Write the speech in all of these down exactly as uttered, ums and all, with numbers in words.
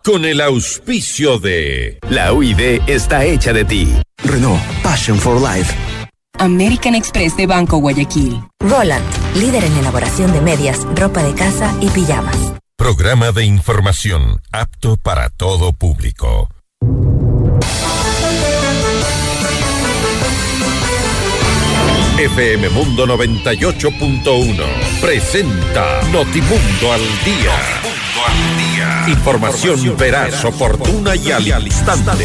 con el auspicio de... La U I D está hecha de ti. Renault, Passion for Life. American Express de Banco Guayaquil. Roland, líder en elaboración de medias, ropa de casa y pijamas. Programa de información apto para todo público. F M Mundo noventa y ocho punto uno presenta Notimundo al Día. Notimundo al Día. Información, Información veraz, veraz, oportuna y al instante.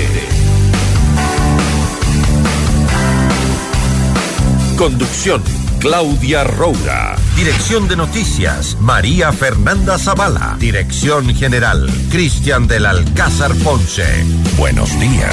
Conducción, Claudia Roura. Dirección de Noticias, María Fernanda Zavala. Dirección General, Cristian del Alcázar Ponce. Buenos días.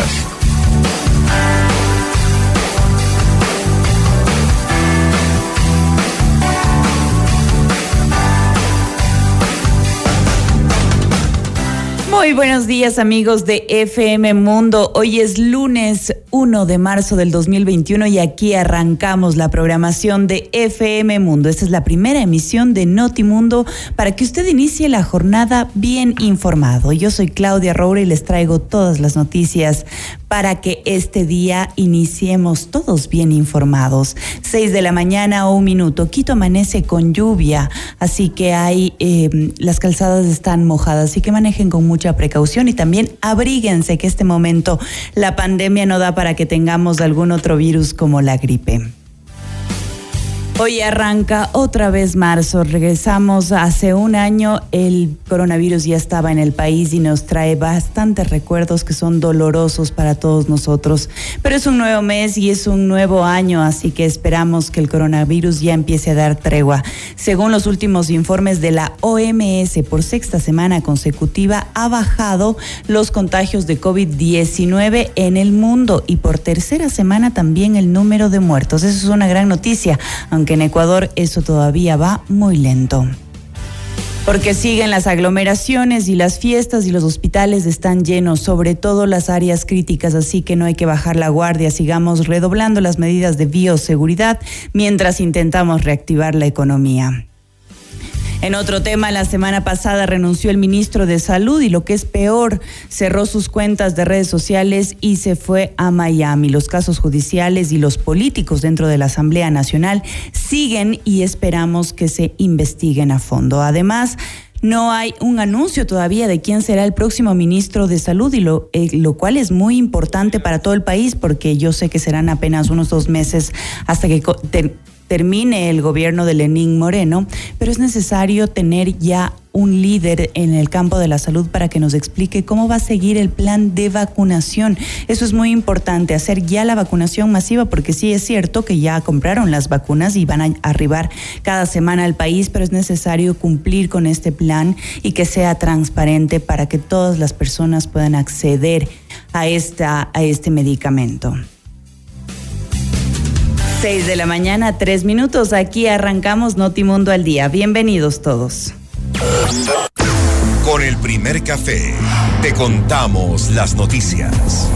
Muy buenos días, amigos de F M Mundo. Hoy es lunes uno de marzo del dos mil veintiuno y aquí arrancamos la programación de F M Mundo. Esta es la primera emisión de Notimundo para que usted inicie la jornada bien informado. Yo soy Claudia Roura y les traigo todas las noticias para que este día iniciemos todos bien informados. Seis de la mañana o un minuto. Quito amanece con lluvia, así que hay eh, las calzadas están mojadas, así que manejen con mucha precaución y también abríguense que este momento la pandemia no da para que tengamos algún otro virus como la gripe. Hoy arranca otra vez marzo, regresamos hace un año, el coronavirus ya estaba en el país y nos trae bastantes recuerdos que son dolorosos para todos nosotros, pero es un nuevo mes y es un nuevo año, así que esperamos que el coronavirus ya empiece a dar tregua. Según los últimos informes de la O M S, por sexta semana consecutiva ha bajado los contagios de COVID diecinueve en el mundo y por tercera semana también el número de muertos. Eso es una gran noticia, aunque en Ecuador eso todavía va muy lento. Porque siguen las aglomeraciones y las fiestas y los hospitales están llenos, sobre todo las áreas críticas, así que no hay que bajar la guardia, sigamos redoblando las medidas de bioseguridad mientras intentamos reactivar la economía. En otro tema, la semana pasada renunció el ministro de Salud y lo que es peor, cerró sus cuentas de redes sociales y se fue a Miami. Los casos judiciales y los políticos dentro de la Asamblea Nacional siguen y esperamos que se investiguen a fondo. Además, no hay un anuncio todavía de quién será el próximo ministro de Salud, y lo, eh, lo cual es muy importante para todo el país porque yo sé que serán apenas unos dos meses hasta que te, termine el gobierno de Lenín Moreno, pero es necesario tener ya un líder en el campo de la salud para que nos explique cómo va a seguir el plan de vacunación. Eso es muy importante, hacer ya la vacunación masiva, porque sí es cierto que ya compraron las vacunas y van a arribar cada semana al país, pero es necesario cumplir con este plan y que sea transparente para que todas las personas puedan acceder a, esta, a este medicamento. Seis de la mañana, tres minutos. Aquí arrancamos Notimundo al Día. Bienvenidos todos. Con el primer café te contamos las noticias.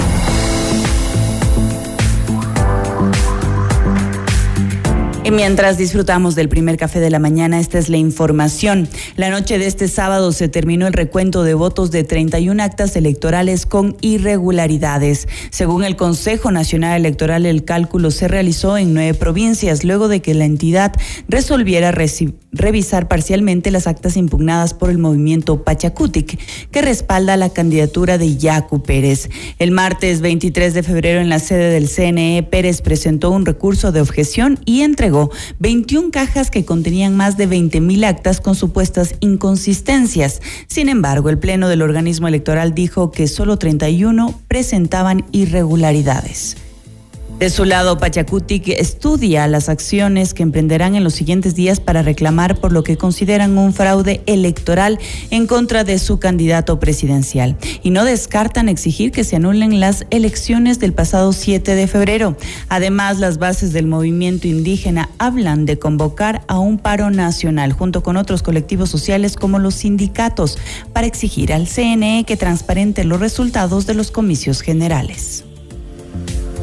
Y mientras disfrutamos del primer café de la mañana, esta es la información. La noche de este sábado se terminó el recuento de votos de treinta y una actas electorales con irregularidades. Según el Consejo Nacional Electoral, el cálculo se realizó en nueve provincias, luego de que la entidad resolviera reci- revisar parcialmente las actas impugnadas por el movimiento Pachacutic, que respalda la candidatura de Yacu Pérez. El martes veintitrés de febrero, en la sede del C N E, Pérez presentó un recurso de objeción y entregó veintiuna cajas que contenían más de veinte mil actas con supuestas inconsistencias. Sin embargo, el Pleno del organismo electoral dijo que solo treinta y uno presentaban irregularidades. De su lado, Pachacutic estudia las acciones que emprenderán en los siguientes días para reclamar por lo que consideran un fraude electoral en contra de su candidato presidencial. Y no descartan exigir que se anulen las elecciones del pasado siete de febrero. Además, las bases del movimiento indígena hablan de convocar a un paro nacional junto con otros colectivos sociales como los sindicatos para exigir al C N E que transparente los resultados de los comicios generales.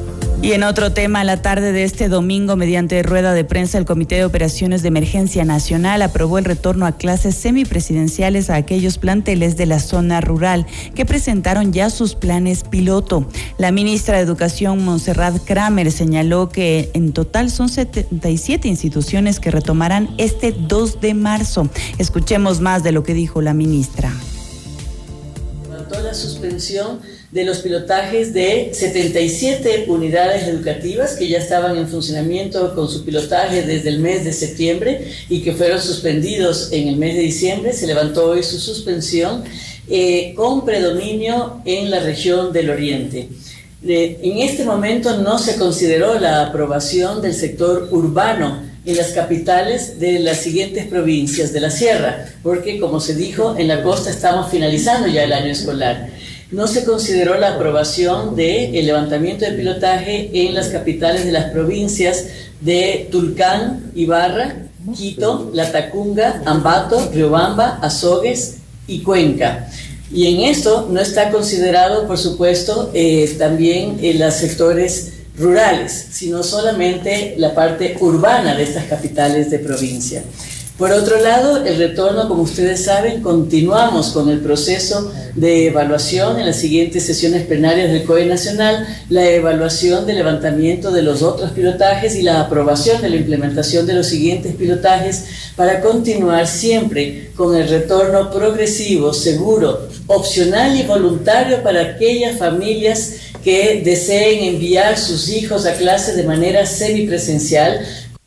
Y en otro tema, la tarde de este domingo, mediante rueda de prensa, el Comité de Operaciones de Emergencia Nacional aprobó el retorno a clases semipresidenciales a aquellos planteles de la zona rural que presentaron ya sus planes piloto. La ministra de Educación, Montserrat Kramer, señaló que en total son setenta y siete instituciones que retomarán este dos de marzo. Escuchemos más de lo que dijo la ministra. Levantó la suspensión de los pilotajes de setenta y siete unidades educativas que ya estaban en funcionamiento con su pilotaje desde el mes de septiembre y que fueron suspendidos en el mes de diciembre. Se levantó hoy su suspensión eh, con predominio en la región del Oriente. Eh, en este momento no se consideró la aprobación del sector urbano en las capitales de las siguientes provincias de la Sierra, porque como se dijo, en la costa estamos finalizando ya el año escolar. No se consideró la aprobación del levantamiento de pilotaje en las capitales de las provincias de Tulcán, Ibarra, Quito, Latacunga, Ambato, Riobamba, Azogues y Cuenca. Y en esto no está considerado, por supuesto, eh, también en los sectores rurales, sino solamente la parte urbana de estas capitales de provincia. Por otro lado, el retorno, como ustedes saben, continuamos con el proceso de evaluación en las siguientes sesiones plenarias del C O E Nacional, la evaluación del levantamiento de los otros pilotajes y la aprobación de la implementación de los siguientes pilotajes para continuar siempre con el retorno progresivo, seguro, opcional y voluntario para aquellas familias que deseen enviar sus hijos a clases de manera semipresencial.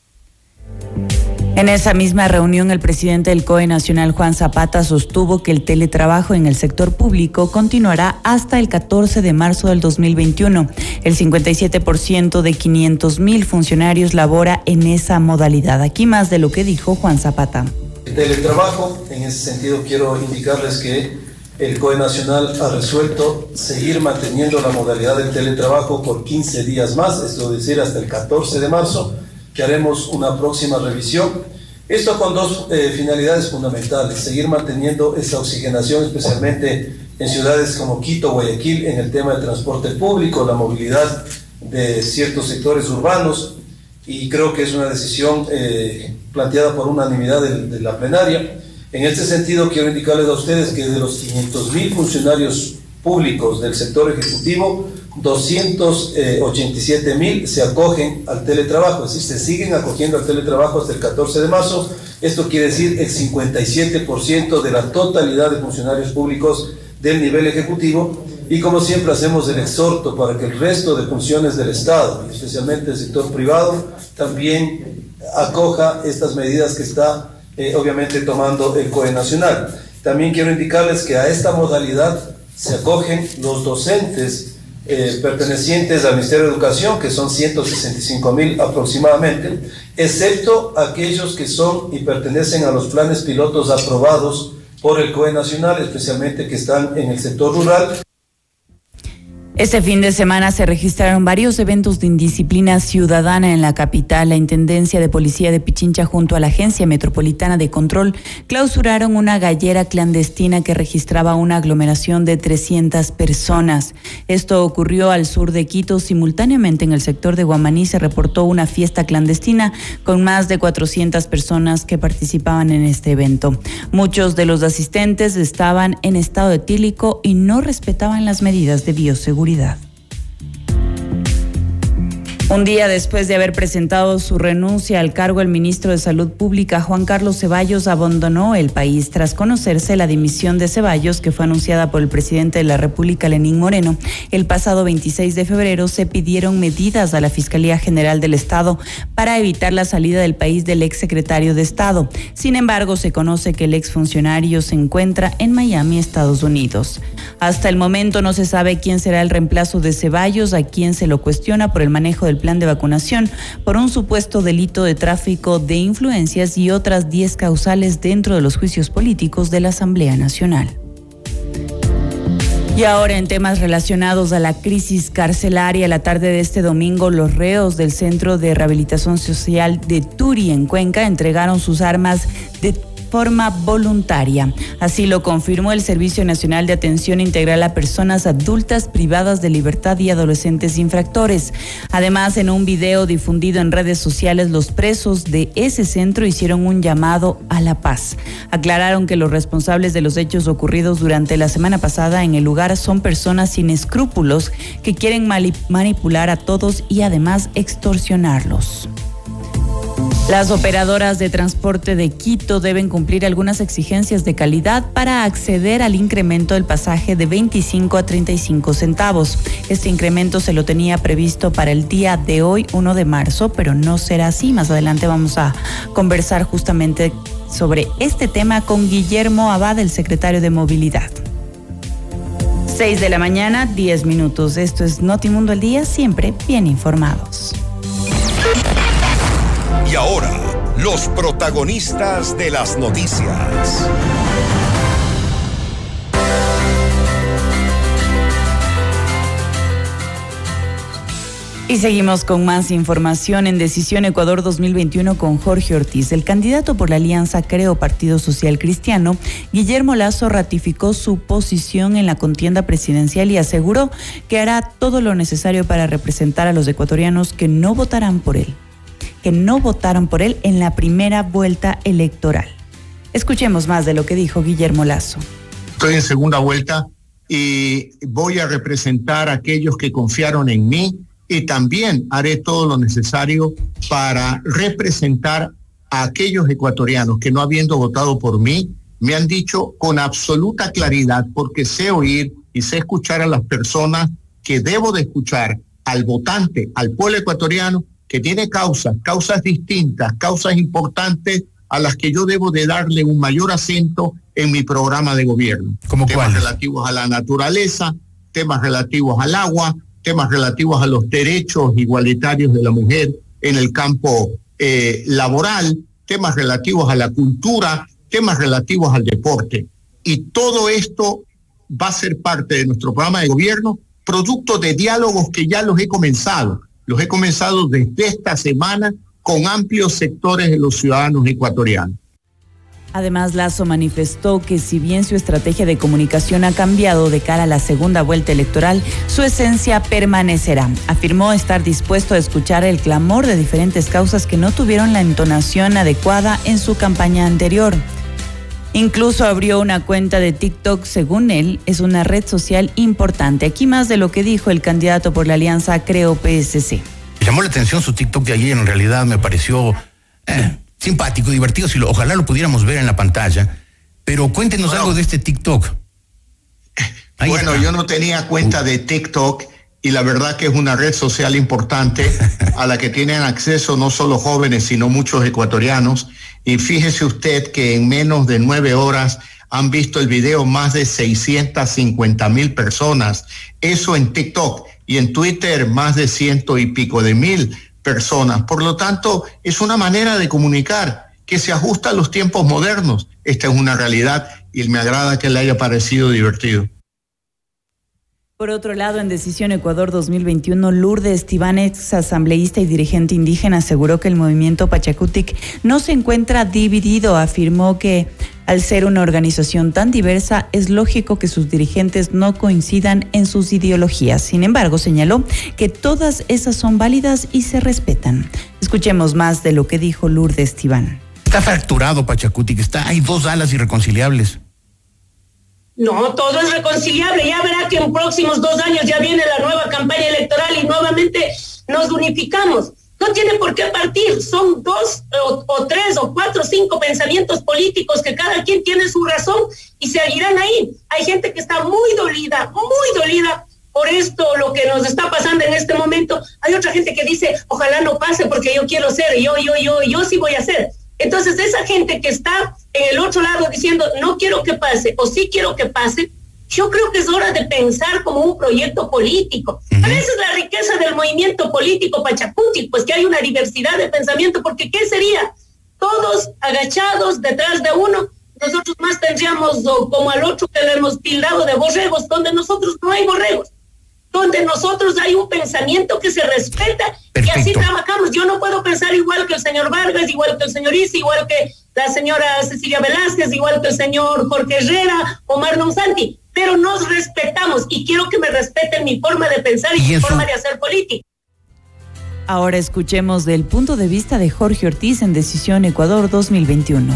En esa misma reunión, el presidente del C O E Nacional, Juan Zapata, sostuvo que el teletrabajo en el sector público continuará hasta el catorce de marzo del dos mil veintiuno. El cincuenta y siete por ciento de quinientos mil funcionarios labora en esa modalidad. Aquí más de lo que dijo Juan Zapata. El teletrabajo, en ese sentido quiero indicarles que el C O E Nacional ha resuelto seguir manteniendo la modalidad del teletrabajo por quince días más, es decir, hasta el catorce de marzo, que haremos una próxima revisión. Esto con dos eh, finalidades fundamentales: seguir manteniendo esa oxigenación, especialmente en ciudades como Quito, Guayaquil, en el tema del transporte público, la movilidad de ciertos sectores urbanos, y creo que es una decisión eh, planteada por unanimidad de, de la plenaria. En este sentido, quiero indicarles a ustedes que de los quinientos mil funcionarios públicos del sector ejecutivo, doscientos ochenta y siete mil se acogen al teletrabajo, es decir, se siguen acogiendo al teletrabajo hasta el catorce de marzo. Esto quiere decir el cincuenta y siete por ciento de la totalidad de funcionarios públicos del nivel ejecutivo. Y como siempre hacemos el exhorto para que el resto de funciones del Estado, y especialmente el sector privado, también acoja estas medidas que está eh, obviamente tomando el C O E Nacional. También quiero indicarles que a esta modalidad se acogen los docentes Eh, pertenecientes al Ministerio de Educación, que son ciento sesenta y cinco mil aproximadamente, excepto aquellos que son y pertenecen a los planes pilotos aprobados por el C O E Nacional, especialmente que están en el sector rural. Este fin de semana se registraron varios eventos de indisciplina ciudadana en la capital. La Intendencia de Policía de Pichincha junto a la Agencia Metropolitana de Control clausuraron una gallera clandestina que registraba una aglomeración de trescientas personas. Esto ocurrió al sur de Quito. Simultáneamente en el sector de Guamaní se reportó una fiesta clandestina con más de cuatrocientas personas que participaban en este evento. Muchos de los asistentes estaban en estado etílico y no respetaban las medidas de bioseguridad. Un día después de haber presentado su renuncia al cargo, el ministro de Salud Pública, Juan Carlos Ceballos, abandonó el país tras conocerse la dimisión de Ceballos, que fue anunciada por el presidente de la República, Lenín Moreno. El pasado veintiséis de febrero se pidieron medidas a la Fiscalía General del Estado para evitar la salida del país del exsecretario de Estado. Sin embargo, se conoce que el exfuncionario se encuentra en Miami, Estados Unidos. Hasta el momento no se sabe quién será el reemplazo de Ceballos, a quien se lo cuestiona por el manejo del plan de vacunación por un supuesto delito de tráfico de influencias y otras diez causales dentro de los juicios políticos de la Asamblea Nacional. Y ahora en temas relacionados a la crisis carcelaria, la tarde de este domingo los reos del Centro de Rehabilitación Social de Turi en Cuenca entregaron sus armas de forma voluntaria. Así lo confirmó el Servicio Nacional de Atención Integral a Personas Adultas Privadas de Libertad y Adolescentes Infractores. Además, en un video difundido en redes sociales, los presos de ese centro hicieron un llamado a la paz. Aclararon que los responsables de los hechos ocurridos durante la semana pasada en el lugar son personas sin escrúpulos que quieren manipular a todos y además extorsionarlos. Las operadoras de transporte de Quito deben cumplir algunas exigencias de calidad para acceder al incremento del pasaje de veinticinco a treinta y cinco centavos. Este incremento se lo tenía previsto para el día de hoy, uno de marzo, pero no será así. Más adelante vamos a conversar justamente sobre este tema con Guillermo Abad, el secretario de Movilidad. seis de la mañana, diez minutos. Esto es Notimundo al Día, siempre bien informados. Y ahora, los protagonistas de las noticias. Y seguimos con más información en Decisión Ecuador dos mil veintiuno con Jorge Ortiz. El candidato por la Alianza Creo Partido Social Cristiano, Guillermo Lasso, ratificó su posición en la contienda presidencial y aseguró que hará todo lo necesario para representar a los ecuatorianos que no votarán por él. que no votaron por él en la primera vuelta electoral. Escuchemos más de lo que dijo Guillermo Lasso. Estoy en segunda vuelta y voy a representar a aquellos que confiaron en mí y también haré todo lo necesario para representar a aquellos ecuatorianos que no habiendo votado por mí, me han dicho con absoluta claridad, porque sé oír y sé escuchar a las personas que debo de escuchar, al votante, al pueblo ecuatoriano, que tiene causas, causas distintas, causas importantes a las que yo debo de darle un mayor acento en mi programa de gobierno. ¿Cómo temas cuáles? Relativos a la naturaleza, temas relativos al agua, temas relativos a los derechos igualitarios de la mujer en el campo eh, laboral, temas relativos a la cultura, temas relativos al deporte. Y todo esto va a ser parte de nuestro programa de gobierno, producto de diálogos que ya los he comenzado. Los he comenzado desde esta semana con amplios sectores de los ciudadanos ecuatorianos. Además, Lasso manifestó que si bien su estrategia de comunicación ha cambiado de cara a la segunda vuelta electoral, su esencia permanecerá. Afirmó estar dispuesto a escuchar el clamor de diferentes causas que no tuvieron la entonación adecuada en su campaña anterior. Incluso abrió una cuenta de TikTok, según él, es una red social importante. Aquí más de lo que dijo el candidato por la Alianza Creo P S C. Llamó la atención su TikTok de ayer, en realidad me pareció eh, simpático, divertido, si lo, ojalá lo pudiéramos ver en la pantalla, pero cuéntenos bueno, algo de este TikTok. Ahí bueno, está. Yo no tenía cuenta de TikTok y la verdad que es una red social importante a la que tienen acceso no solo jóvenes, sino muchos ecuatorianos. Y fíjese usted que en menos de nueve horas han visto el video más de seiscientas cincuenta mil personas. Eso en TikTok. Y en Twitter más de ciento y pico de mil personas. Por lo tanto, es una manera de comunicar que se ajusta a los tiempos modernos. Esta es una realidad y me agrada que le haya parecido divertido. Por otro lado, en Decisión Ecuador dos mil veintiuno, Lourdes Estiban, ex asambleísta y dirigente indígena, aseguró que el movimiento Pachakutik no se encuentra dividido. Afirmó que al ser una organización tan diversa, es lógico que sus dirigentes no coincidan en sus ideologías. Sin embargo, señaló que todas esas son válidas y se respetan. Escuchemos más de lo que dijo Lourdes Estiban. Está fracturado Pachakutik, está, hay dos alas irreconciliables. No, todo es reconciliable. Ya verá que en próximos dos años ya viene la nueva campaña electoral y nuevamente nos unificamos. No tiene por qué partir. Son dos o, o tres o cuatro o cinco pensamientos políticos que cada quien tiene su razón y seguirán ahí. Hay gente que está muy dolida, muy dolida por esto, lo que nos está pasando en este momento. Hay otra gente que dice, ojalá no pase porque yo quiero ser, yo, yo, yo, yo sí voy a ser. Entonces, esa gente que está en el otro lado diciendo, no quiero que pase, o sí quiero que pase, yo creo que es hora de pensar como un proyecto político. Uh-huh. A veces la riqueza del movimiento político Pachakutik, pues que hay una diversidad de pensamiento, porque ¿qué sería? Todos agachados detrás de uno, nosotros más tendríamos, o como al otro que le hemos tildado de borregos, donde nosotros no hay borregos. donde nosotros hay un pensamiento que se respeta. Perfecto. Y así trabajamos. Yo no puedo pensar igual que el señor Vargas, igual que el señor Isi, igual que la señora Cecilia Velázquez, igual que el señor Jorge Herrera, Omar Monsanti, pero nos respetamos y quiero que me respeten mi forma de pensar y, y mi eso... forma de hacer política. Ahora escuchemos del punto de vista de Jorge Ortiz en Decisión Ecuador dos mil veintiuno.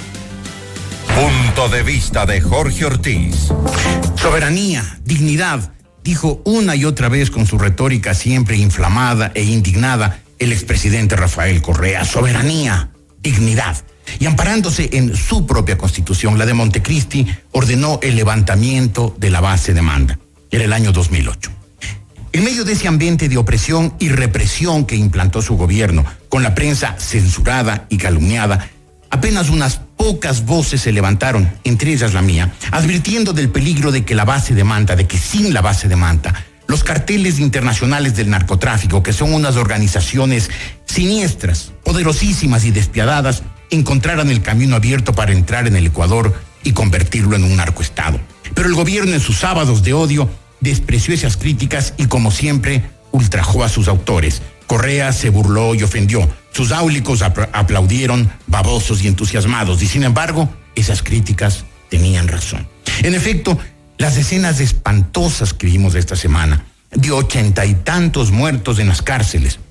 Punto de vista de Jorge Ortiz. Soberanía, dignidad, dijo una y otra vez con su retórica siempre inflamada e indignada el expresidente Rafael Correa. Soberanía, dignidad. Y amparándose en su propia constitución, la de Montecristi, ordenó el levantamiento de la base de Manda. Era el año dos mil ocho. En medio de ese ambiente de opresión y represión que implantó su gobierno, con la prensa censurada y calumniada, apenas unas pocas voces se levantaron, entre ellas la mía, advirtiendo del peligro de que la base de Manta, de que sin la base de Manta, los carteles internacionales del narcotráfico, que son unas organizaciones siniestras, poderosísimas y despiadadas, encontraran el camino abierto para entrar en el Ecuador y convertirlo en un narcoestado. Pero el gobierno, en sus sábados de odio, despreció esas críticas y, como siempre, ultrajó a sus autores. Correa se burló y ofendió. Sus áulicos apl- aplaudieron, babosos y entusiasmados. Y sin embargo, esas críticas tenían razón. En efecto, las escenas espantosas que vimos esta semana, de ochenta y tantos muertos en las cárceles,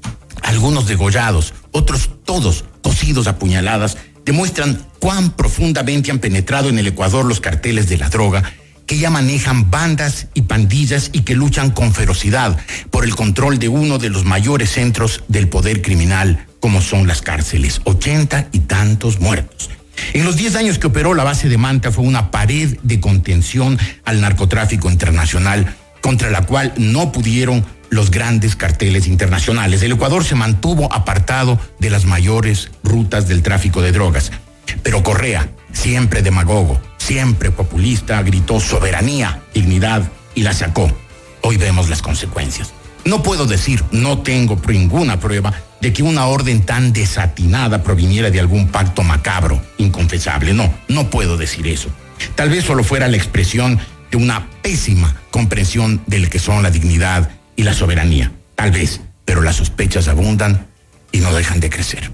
algunos degollados, otros todos cosidos a puñaladas, demuestran cuán profundamente han penetrado en el Ecuador los carteles de la droga, que ya manejan bandas y pandillas y que luchan con ferocidad por el control de uno de los mayores centros del poder criminal, como son las cárceles. Ochenta y tantos muertos. En los diez años que operó la base de Manta fue una pared de contención al narcotráfico internacional, contra la cual no pudieron los grandes carteles internacionales. El Ecuador se mantuvo apartado de las mayores rutas del tráfico de drogas. Pero Correa, siempre demagogo, siempre populista, gritó soberanía, dignidad y la sacó. Hoy vemos las consecuencias. No puedo decir, no tengo ninguna prueba de que una orden tan desatinada proviniera de algún pacto macabro, inconfesable. No, no puedo decir eso. Tal vez solo fuera la expresión de una pésima comprensión del que son la dignidad y la soberanía. Tal vez, pero las sospechas abundan y no dejan de crecer.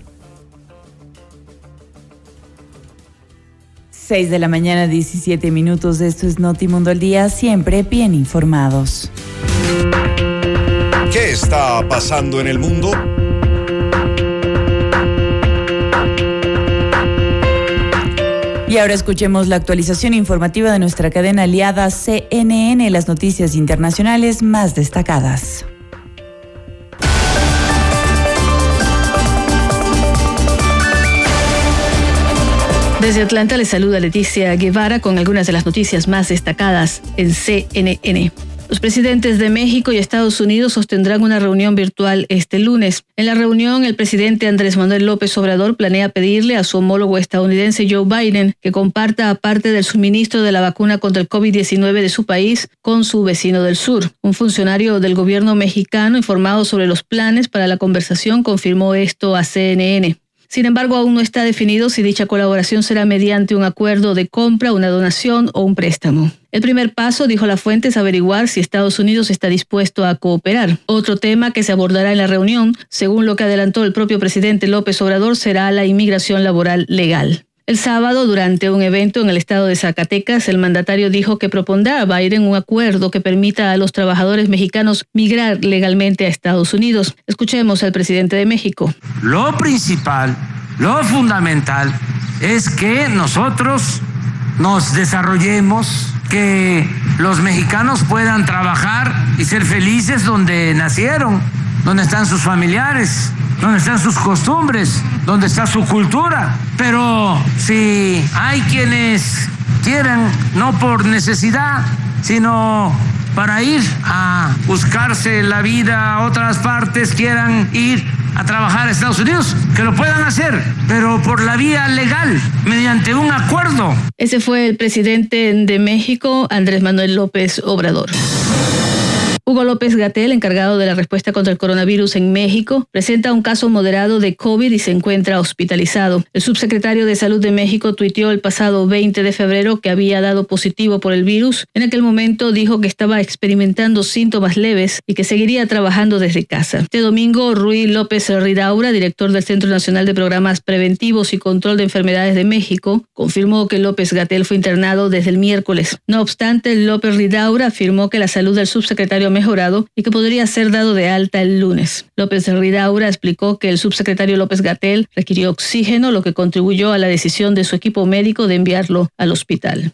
seis de la mañana, diecisiete minutos. Esto es Notimundo al Día, siempre bien informados. ¿Qué está pasando en el mundo? Y ahora escuchemos la actualización informativa de nuestra cadena aliada C N N, las noticias internacionales más destacadas. Desde Atlanta les saluda Leticia Guevara con algunas de las noticias más destacadas en C N N. Los presidentes de México y Estados Unidos sostendrán una reunión virtual este lunes. En la reunión, el presidente Andrés Manuel López Obrador planea pedirle a su homólogo estadounidense Joe Biden que comparta parte del suministro de la vacuna contra el COVID diecinueve de su país con su vecino del sur. Un funcionario del gobierno mexicano informado sobre los planes para la conversación confirmó esto a C N N. Sin embargo, aún no está definido si dicha colaboración será mediante un acuerdo de compra, una donación o un préstamo. El primer paso, dijo la fuente, es averiguar si Estados Unidos está dispuesto a cooperar. Otro tema que se abordará en la reunión, según lo que adelantó el propio presidente López Obrador, será la inmigración laboral legal. El sábado, durante un evento en el estado de Zacatecas, el mandatario dijo que propondrá a Biden un acuerdo que permita a los trabajadores mexicanos migrar legalmente a Estados Unidos. Escuchemos al presidente de México. Lo principal, lo fundamental, es que nosotros nos desarrollemos, que los mexicanos puedan trabajar y ser felices donde nacieron, donde están sus familiares, donde están sus costumbres, donde está su cultura. Pero si hay quienes quieran, no por necesidad, sino para ir a buscarse la vida a otras partes, quieran ir a trabajar a Estados Unidos, que lo puedan hacer, pero por la vía legal, mediante un acuerdo. Ese fue el presidente de México, Andrés Manuel López Obrador. Hugo López-Gatell, encargado de la respuesta contra el coronavirus en México, presenta un caso moderado de COVID y se encuentra hospitalizado. El subsecretario de Salud de México tuiteó el pasado veinte de febrero que había dado positivo por el virus. En aquel momento dijo que estaba experimentando síntomas leves y que seguiría trabajando desde casa. Este domingo, Rui López Ridaura, director del Centro Nacional de Programas Preventivos y Control de Enfermedades de México, confirmó que López-Gatell fue internado desde el miércoles. No obstante, López Ridaura afirmó que la salud del subsecretario ha mejorado y que podría ser dado de alta el lunes. López Ridaura explicó que el subsecretario López-Gatell requirió oxígeno, lo que contribuyó a la decisión de su equipo médico de enviarlo al hospital.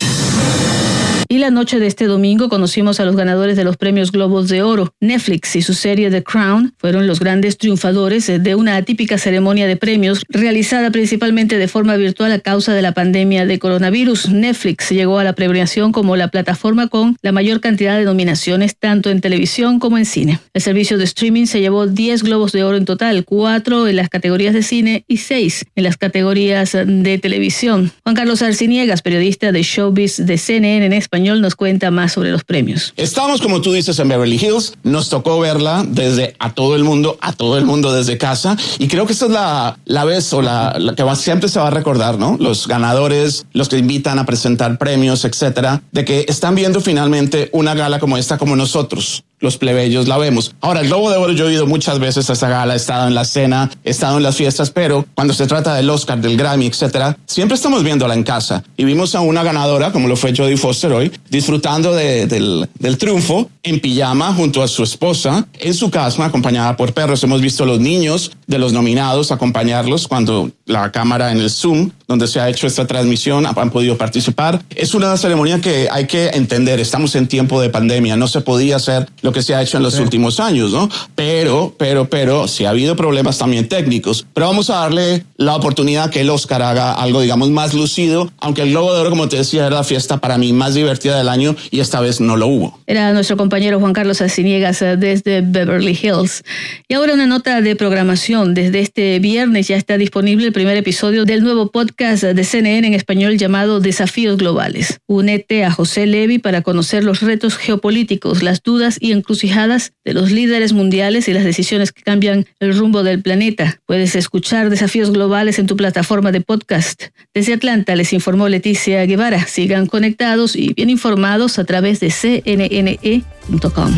Y la noche de este domingo conocimos a los ganadores de los premios Globos de Oro. Netflix y su serie The Crown fueron los grandes triunfadores de una atípica ceremonia de premios realizada principalmente de forma virtual a causa de la pandemia de coronavirus. Netflix llegó a la premiación como la plataforma con la mayor cantidad de nominaciones tanto en televisión como en cine. El servicio de streaming se llevó diez Globos de Oro en total, cuatro en las categorías de cine y seis en las categorías de televisión. Juan Carlos Arciniegas, periodista de Showbiz de C N N en español, nos cuenta más sobre los premios. Estamos, como tú dices, en Beverly Hills. Nos tocó verla desde a todo el mundo, a todo el mundo desde casa. Y creo que esta es la, la vez o la, la que va, siempre se va a recordar, ¿no? Los ganadores, los que invitan a presentar premios, etcétera, de que están viendo finalmente una gala como esta como nosotros, los plebeyos, la vemos. Ahora, el Globo de Oro, yo he ido muchas veces a esta gala, he estado en la cena, he estado en las fiestas, pero cuando se trata del Oscar, del Grammy, etcétera, siempre estamos viéndola en casa. Y vimos a una ganadora, como lo fue Jodie Foster hoy, disfrutando de, del, del triunfo en pijama junto a su esposa, en su casa, acompañada por perros. Hemos visto a los niños de los nominados acompañarlos cuando la cámara en el Zoom, donde se ha hecho esta transmisión, han podido participar. Es una ceremonia que hay que entender. Estamos en tiempo de pandemia, no se podía hacer lo que se ha hecho en los sí. últimos años, ¿no? Pero, pero, pero, sí ha habido problemas también técnicos. Pero vamos a darle la oportunidad que el Oscar haga algo, digamos, más lucido, aunque el Globo de Oro, como te decía, era la fiesta para mí más divertida del año y esta vez no lo hubo. Era nuestro compañero Juan Carlos Arciniegas desde Beverly Hills. Y ahora una nota de programación. Desde este viernes ya está disponible el primer episodio del nuevo podcast de C N N en español llamado Desafíos Globales. Únete a José Levi para conocer los retos geopolíticos, las dudas y encrucijadas de los líderes mundiales y las decisiones que cambian el rumbo del planeta. Puedes escuchar Desafíos Globales en tu plataforma de podcast. Desde Atlanta les informó Leticia Guevara. Sigan conectados y bien informados a través de c n n e punto com.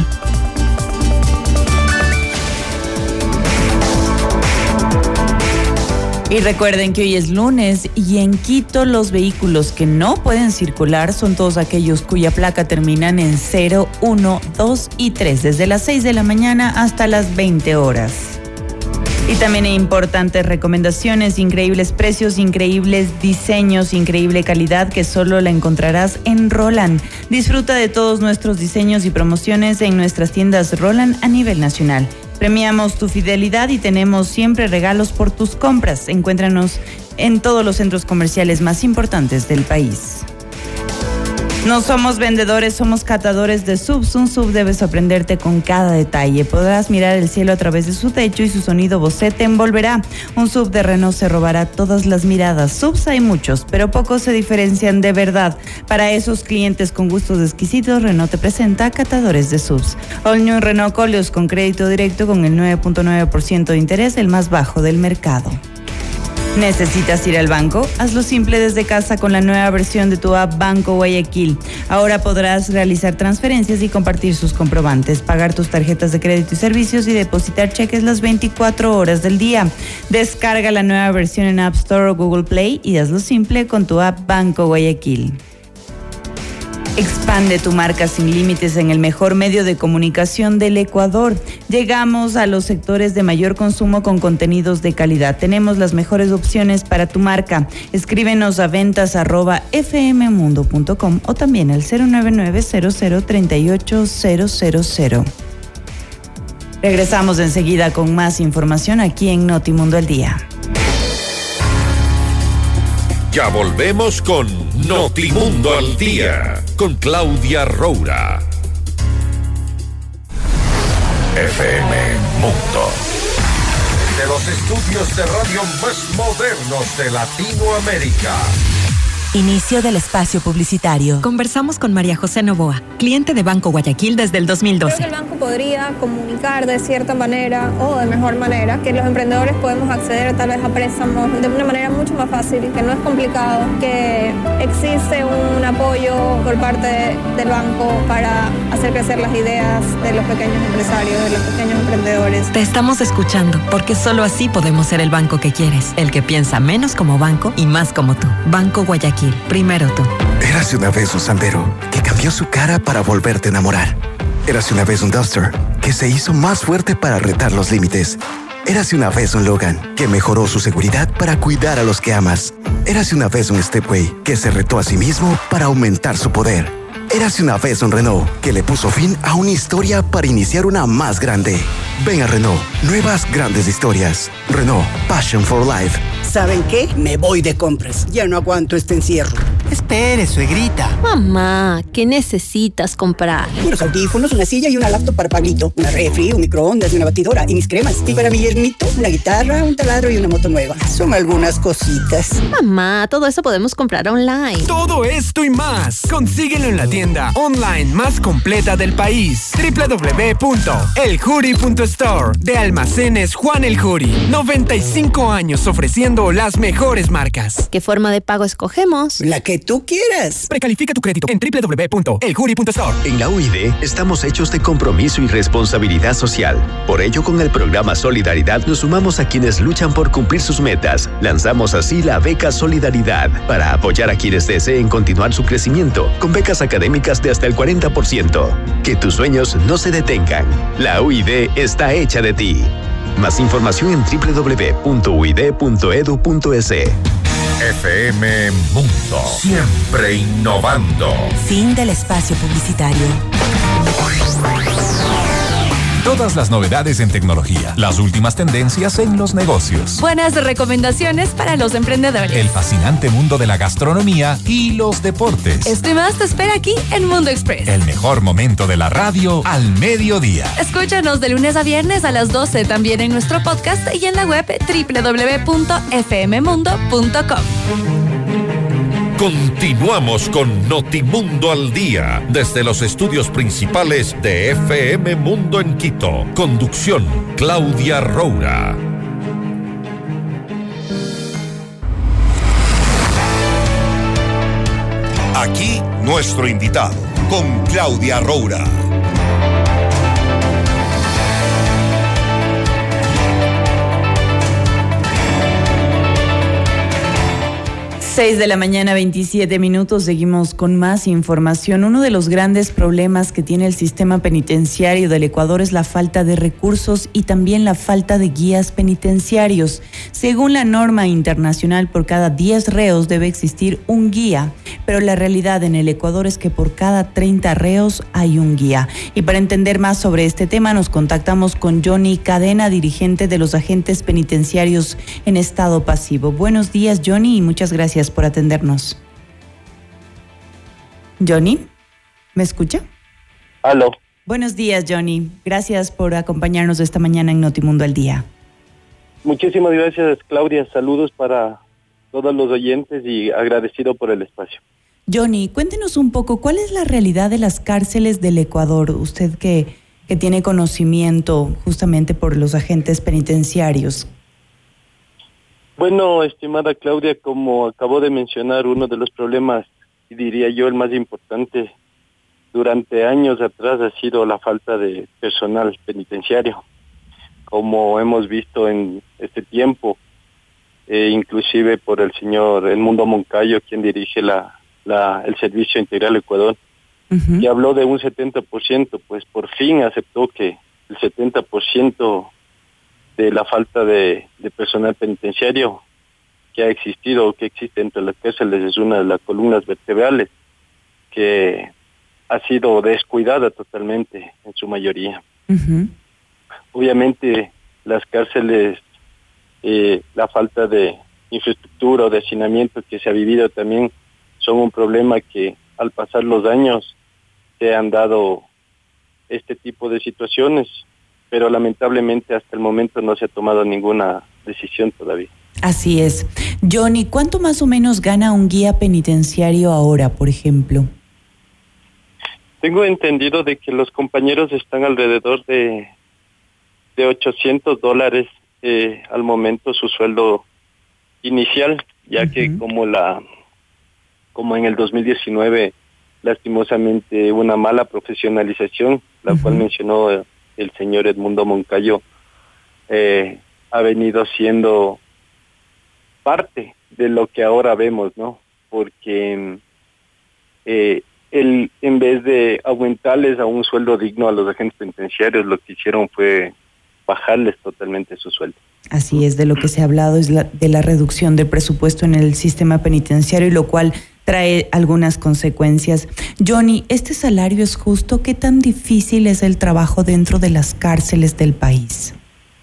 Y recuerden que hoy es lunes y en Quito los vehículos que no pueden circular son todos aquellos cuya placa terminan en cero, uno, dos y tres, desde las seis de la mañana hasta las veinte horas. Y también hay importantes recomendaciones, increíbles precios, increíbles diseños, increíble calidad que solo la encontrarás en Roland. Disfruta de todos nuestros diseños y promociones en nuestras tiendas Roland a nivel nacional. Premiamos tu fidelidad y tenemos siempre regalos por tus compras. Encuéntranos en todos los centros comerciales más importantes del país. No somos vendedores, somos catadores de subs. Un sub debe sorprenderte con cada detalle. Podrás mirar el cielo a través de su techo y su sonido Bose te envolverá. Un sub de Renault se robará todas las miradas. Subs hay muchos, pero pocos se diferencian de verdad. Para esos clientes con gustos exquisitos, Renault te presenta catadores de subs. All New Renault Koleos con crédito directo con el nueve punto nueve por ciento de interés, el más bajo del mercado. ¿Necesitas ir al banco? Hazlo simple desde casa con la nueva versión de tu app Banco Guayaquil. Ahora podrás realizar transferencias y compartir sus comprobantes, pagar tus tarjetas de crédito y servicios y depositar cheques las veinticuatro horas del día. Descarga la nueva versión en App Store o Google Play y hazlo simple con tu app Banco Guayaquil. Expande tu marca sin límites en el mejor medio de comunicación del Ecuador. Llegamos a los sectores de mayor consumo con contenidos de calidad. Tenemos las mejores opciones para tu marca. Escríbenos a ventas arroba f m mundo punto com o también al cero nueve nueve cero cero tres ocho cero cero cero. Regresamos enseguida con más información aquí en Notimundo al Día. Ya volvemos con Notimundo al Día, con Claudia Roura. F M Mundo. De los estudios de radio más modernos de Latinoamérica. Inicio del espacio publicitario. Conversamos con María José Novoa, cliente de Banco Guayaquil desde el dos mil doce. Creo que el banco podría comunicar de cierta manera o de mejor manera que los emprendedores podemos acceder tal vez a préstamos de una manera mucho más fácil, que no es complicado, que existe un apoyo por parte del banco para hacer crecer las ideas de los pequeños empresarios, de los pequeños emprendedores. Te estamos escuchando porque solo así podemos ser el banco que quieres, el que piensa menos como banco y más como tú. Banco Guayaquil. Primero tú. Érase una vez un Sandero que cambió su cara para volverte a enamorar. Érase una vez un Duster que se hizo más fuerte para retar los límites. Érase una vez un Logan que mejoró su seguridad para cuidar a los que amas. Érase una vez un Stepway que se retó a sí mismo para aumentar su poder. Érase una vez un Renault que le puso fin a una historia para iniciar una más grande. Ven a Renault, nuevas grandes historias. Renault, Passion for Life. ¿Saben qué? Me voy de compras. Ya no aguanto este encierro. Espere, suegrita. Mamá, ¿qué necesitas comprar? Unos audífonos, una silla y una laptop para Pablito. Una refri, un microondas y una batidora. Y mis cremas. Y para mi yernito, una guitarra, un taladro y una moto nueva. Son algunas cositas. Mamá, todo eso podemos comprar online. Todo esto y más. Consíguelo en la tienda online más completa del país. doble u doble u doble u punto el juri punto store. De Almacenes Juan El Juri. noventa y cinco años ofreciendo las mejores marcas. ¿Qué forma de pago escogemos? La que tú quieras. Precalifica tu crédito en doble u doble u doble u punto el juri punto store. En la U I D estamos hechos de compromiso y responsabilidad social. Por ello, con el programa Solidaridad nos sumamos a quienes luchan por cumplir sus metas. Lanzamos así la beca Solidaridad para apoyar a quienes deseen continuar su crecimiento con becas académicas de hasta el cuarenta por ciento. Que tus sueños no se detengan. La U I D está hecha de ti. Más información en doble u doble u doble u punto u i d punto e d u punto e s. F M Mundo, siempre innovando. Fin del espacio publicitario. Todas las novedades en tecnología, las últimas tendencias en los negocios. Buenas recomendaciones para los emprendedores. El fascinante mundo de la gastronomía y los deportes. Esto y más te espera aquí en Mundo Express. El mejor momento de la radio al mediodía. Escúchanos de lunes a viernes a las doce, también en nuestro podcast y en la web doble u doble u doble u punto f m mundo punto com. Continuamos con Notimundo al Día, desde los estudios principales de F M Mundo en Quito. Conducción, Claudia Roura. Aquí nuestro invitado, con Claudia Roura. seis de la mañana, veintisiete minutos. Seguimos con más información. Uno de los grandes problemas que tiene el sistema penitenciario del Ecuador es la falta de recursos y también la falta de guías penitenciarios. Según la norma internacional, por cada diez reos debe existir un guía, pero la realidad en el Ecuador es que por cada treinta reos hay un guía. Y para entender más sobre este tema, nos contactamos con Johnny Cadena, dirigente de los agentes penitenciarios en estado pasivo. Buenos días, Johnny, y muchas gracias por atendernos. Johnny, ¿me escucha? Aló. Buenos días, Johnny. Gracias por acompañarnos esta mañana en Notimundo al Día. Muchísimas gracias, Claudia. Saludos para todos los oyentes y agradecido por el espacio. Johnny, cuéntenos un poco, ¿cuál es la realidad de las cárceles del Ecuador? Usted que, que tiene conocimiento justamente por los agentes penitenciarios. Bueno, estimada Claudia, como acabo de mencionar, uno de los problemas, y diría yo el más importante, durante años atrás ha sido la falta de personal penitenciario. Como hemos visto en este tiempo, eh, inclusive por el señor Edmundo Moncayo, quien dirige la, la, el Servicio Integral Ecuador, uh-huh. y habló de un setenta por ciento, pues por fin aceptó que el setenta por ciento de la falta de, de personal penitenciario que ha existido o que existe entre las cárceles es una de las columnas vertebrales que ha sido descuidada totalmente en su mayoría. Uh-huh. Obviamente las cárceles, eh, la falta de infraestructura o de hacinamiento que se ha vivido también son un problema que al pasar los años se han dado este tipo de situaciones, pero lamentablemente hasta el momento no se ha tomado ninguna decisión todavía. Así es. Johnny, ¿cuánto más o menos gana un guía penitenciario ahora, por ejemplo? Tengo entendido de que los compañeros están alrededor de, de ochocientos dólares eh, al momento su sueldo inicial, ya uh-huh. que como la como en el dos mil diecinueve lastimosamente una mala profesionalización, la uh-huh. cual mencionó el, el señor Edmundo Moncayo, eh, ha venido siendo parte de lo que ahora vemos, ¿no? Porque eh, el, en vez de aumentarles a un sueldo digno a los agentes penitenciarios, lo que hicieron fue bajarles totalmente su sueldo. Así es, de lo que se ha hablado es la, de la reducción del presupuesto en el sistema penitenciario, y lo cual trae algunas consecuencias. Johnny, ¿este salario es justo? ¿Qué tan difícil es el trabajo dentro de las cárceles del país?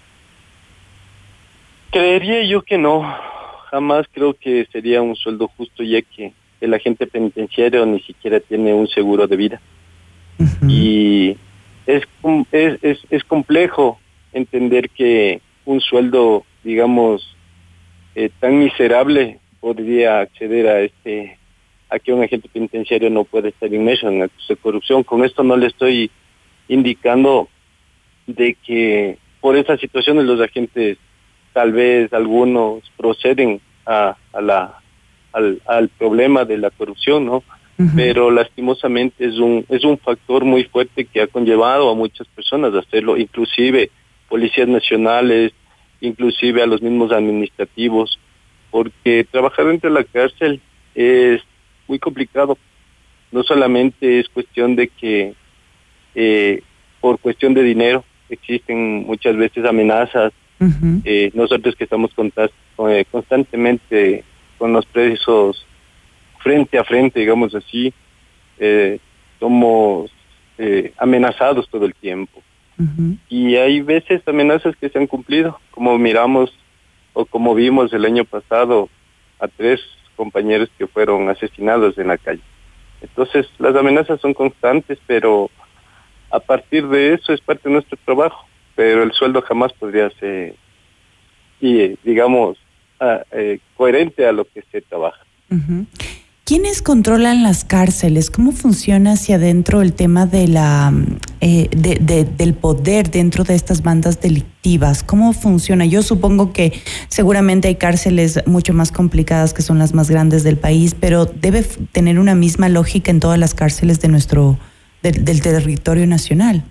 Creería yo que no. Jamás creo que sería un sueldo justo, ya que el agente penitenciario ni siquiera tiene un seguro de vida. Uh-huh. Y es, es, es, es complejo entender que un sueldo, digamos, eh, tan miserable podría acceder a este a que un agente penitenciario no puede estar inmerso en actos de corrupción. Con esto no le estoy indicando de que por esas situaciones los agentes, tal vez algunos proceden a, a la al, al problema de la corrupción, ¿no? Uh-huh. Pero lastimosamente es un es un factor muy fuerte que ha conllevado a muchas personas a hacerlo, inclusive policías nacionales, inclusive a los mismos administrativos, porque trabajar dentro de la cárcel es muy complicado. No solamente es cuestión de que eh, por cuestión de dinero existen muchas veces amenazas. Uh-huh. Eh, nosotros que estamos contas, eh, constantemente con los presos frente a frente, digamos así, eh, somos eh, amenazados todo el tiempo. Uh-huh. Y hay veces amenazas que se han cumplido, como miramos o como vimos el año pasado a tres compañeros que fueron asesinados en la calle. Entonces las amenazas son constantes, pero a partir de eso es parte de nuestro trabajo, pero el sueldo jamás podría ser, y digamos, uh, eh, coherente a lo que se trabaja. Uh-huh. ¿Quiénes controlan las cárceles? ¿Cómo funciona hacia adentro el tema de la eh, de, de, del poder dentro de estas bandas delictivas? ¿Cómo funciona? Yo supongo que seguramente hay cárceles mucho más complicadas que son las más grandes del país, pero debe f- tener una misma lógica en todas las cárceles de nuestro de, del territorio nacional.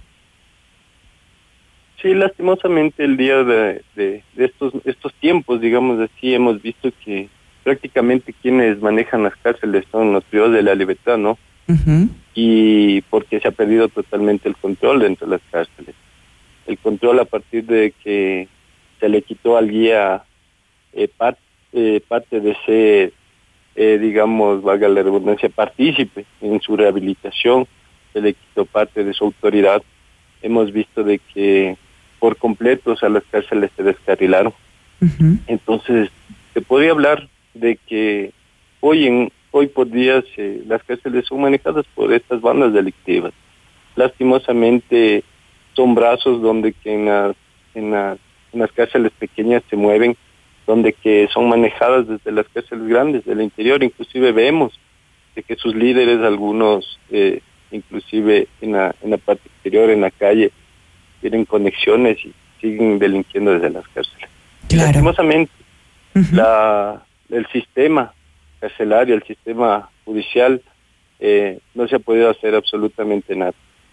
Sí, lastimosamente el día de, de, de estos estos tiempos, digamos así, hemos visto que prácticamente quienes manejan las cárceles son los privados de la libertad, ¿no? Uh-huh. Y porque se ha perdido totalmente el control dentro de las cárceles. El control a partir de que se le quitó al guía eh, part, eh, parte de ser, eh, digamos, valga la redundancia, partícipe en su rehabilitación, se le quitó parte de su autoridad. Hemos visto de que por completo, o sea, las cárceles se descarrilaron. Uh-huh. Entonces, se podría hablar de que hoy en hoy por día eh, las cárceles son manejadas por estas bandas delictivas. Lastimosamente son brazos donde que en las, en las, en las cárceles pequeñas se mueven, donde que son manejadas desde las cárceles grandes del interior. Inclusive vemos de que sus líderes, algunos eh, inclusive en la, en la parte exterior, en la calle, tienen conexiones y siguen delinquiendo desde las cárceles. Claro. Lastimosamente uh-huh. la el sistema carcelario, el sistema judicial, eh, no se ha podido hacer absolutamente nada.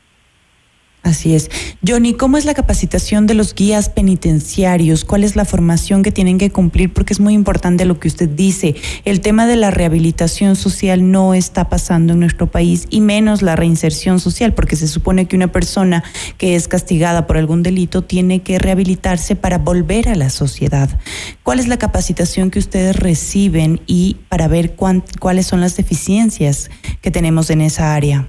Así es. Johnny, ¿cómo es la capacitación de los guías penitenciarios? ¿Cuál es la formación que tienen que cumplir? Porque es muy importante lo que usted dice. El tema de la rehabilitación social no está pasando en nuestro país, y menos la reinserción social, porque se supone que una persona que es castigada por algún delito tiene que rehabilitarse para volver a la sociedad. ¿Cuál es la capacitación que ustedes reciben y para ver cuán, cuáles son las deficiencias que tenemos en esa área?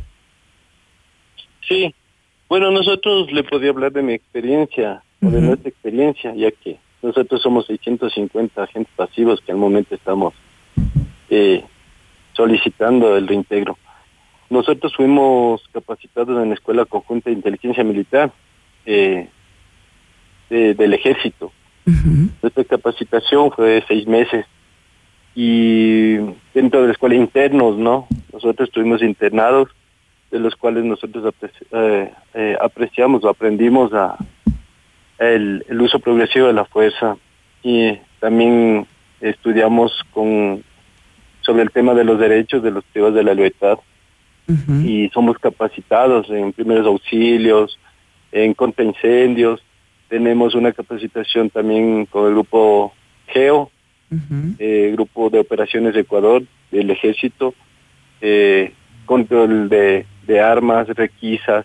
Sí. Bueno, nosotros le podía hablar de mi experiencia, uh-huh. o de nuestra experiencia, ya que nosotros somos seiscientos cincuenta agentes pasivos que al momento estamos eh, solicitando el reintegro. Nosotros fuimos capacitados en la Escuela Conjunta de Inteligencia Militar eh, de, del Ejército, Uh-huh. Nuestra capacitación fue de seis meses. Y dentro de la escuela internos, ¿no? Nosotros estuvimos internados, de los cuales nosotros apreci- eh, eh, apreciamos o aprendimos a el, el uso progresivo de la fuerza. Y también estudiamos con sobre el tema de los derechos de los privados de la libertad. Uh-huh. Y somos capacitados en primeros auxilios, en contraincendios. Tenemos una capacitación también con el grupo GEO, uh-huh. eh, Grupo de Operaciones de Ecuador, del Ejército, eh, control de, de armas, requisas.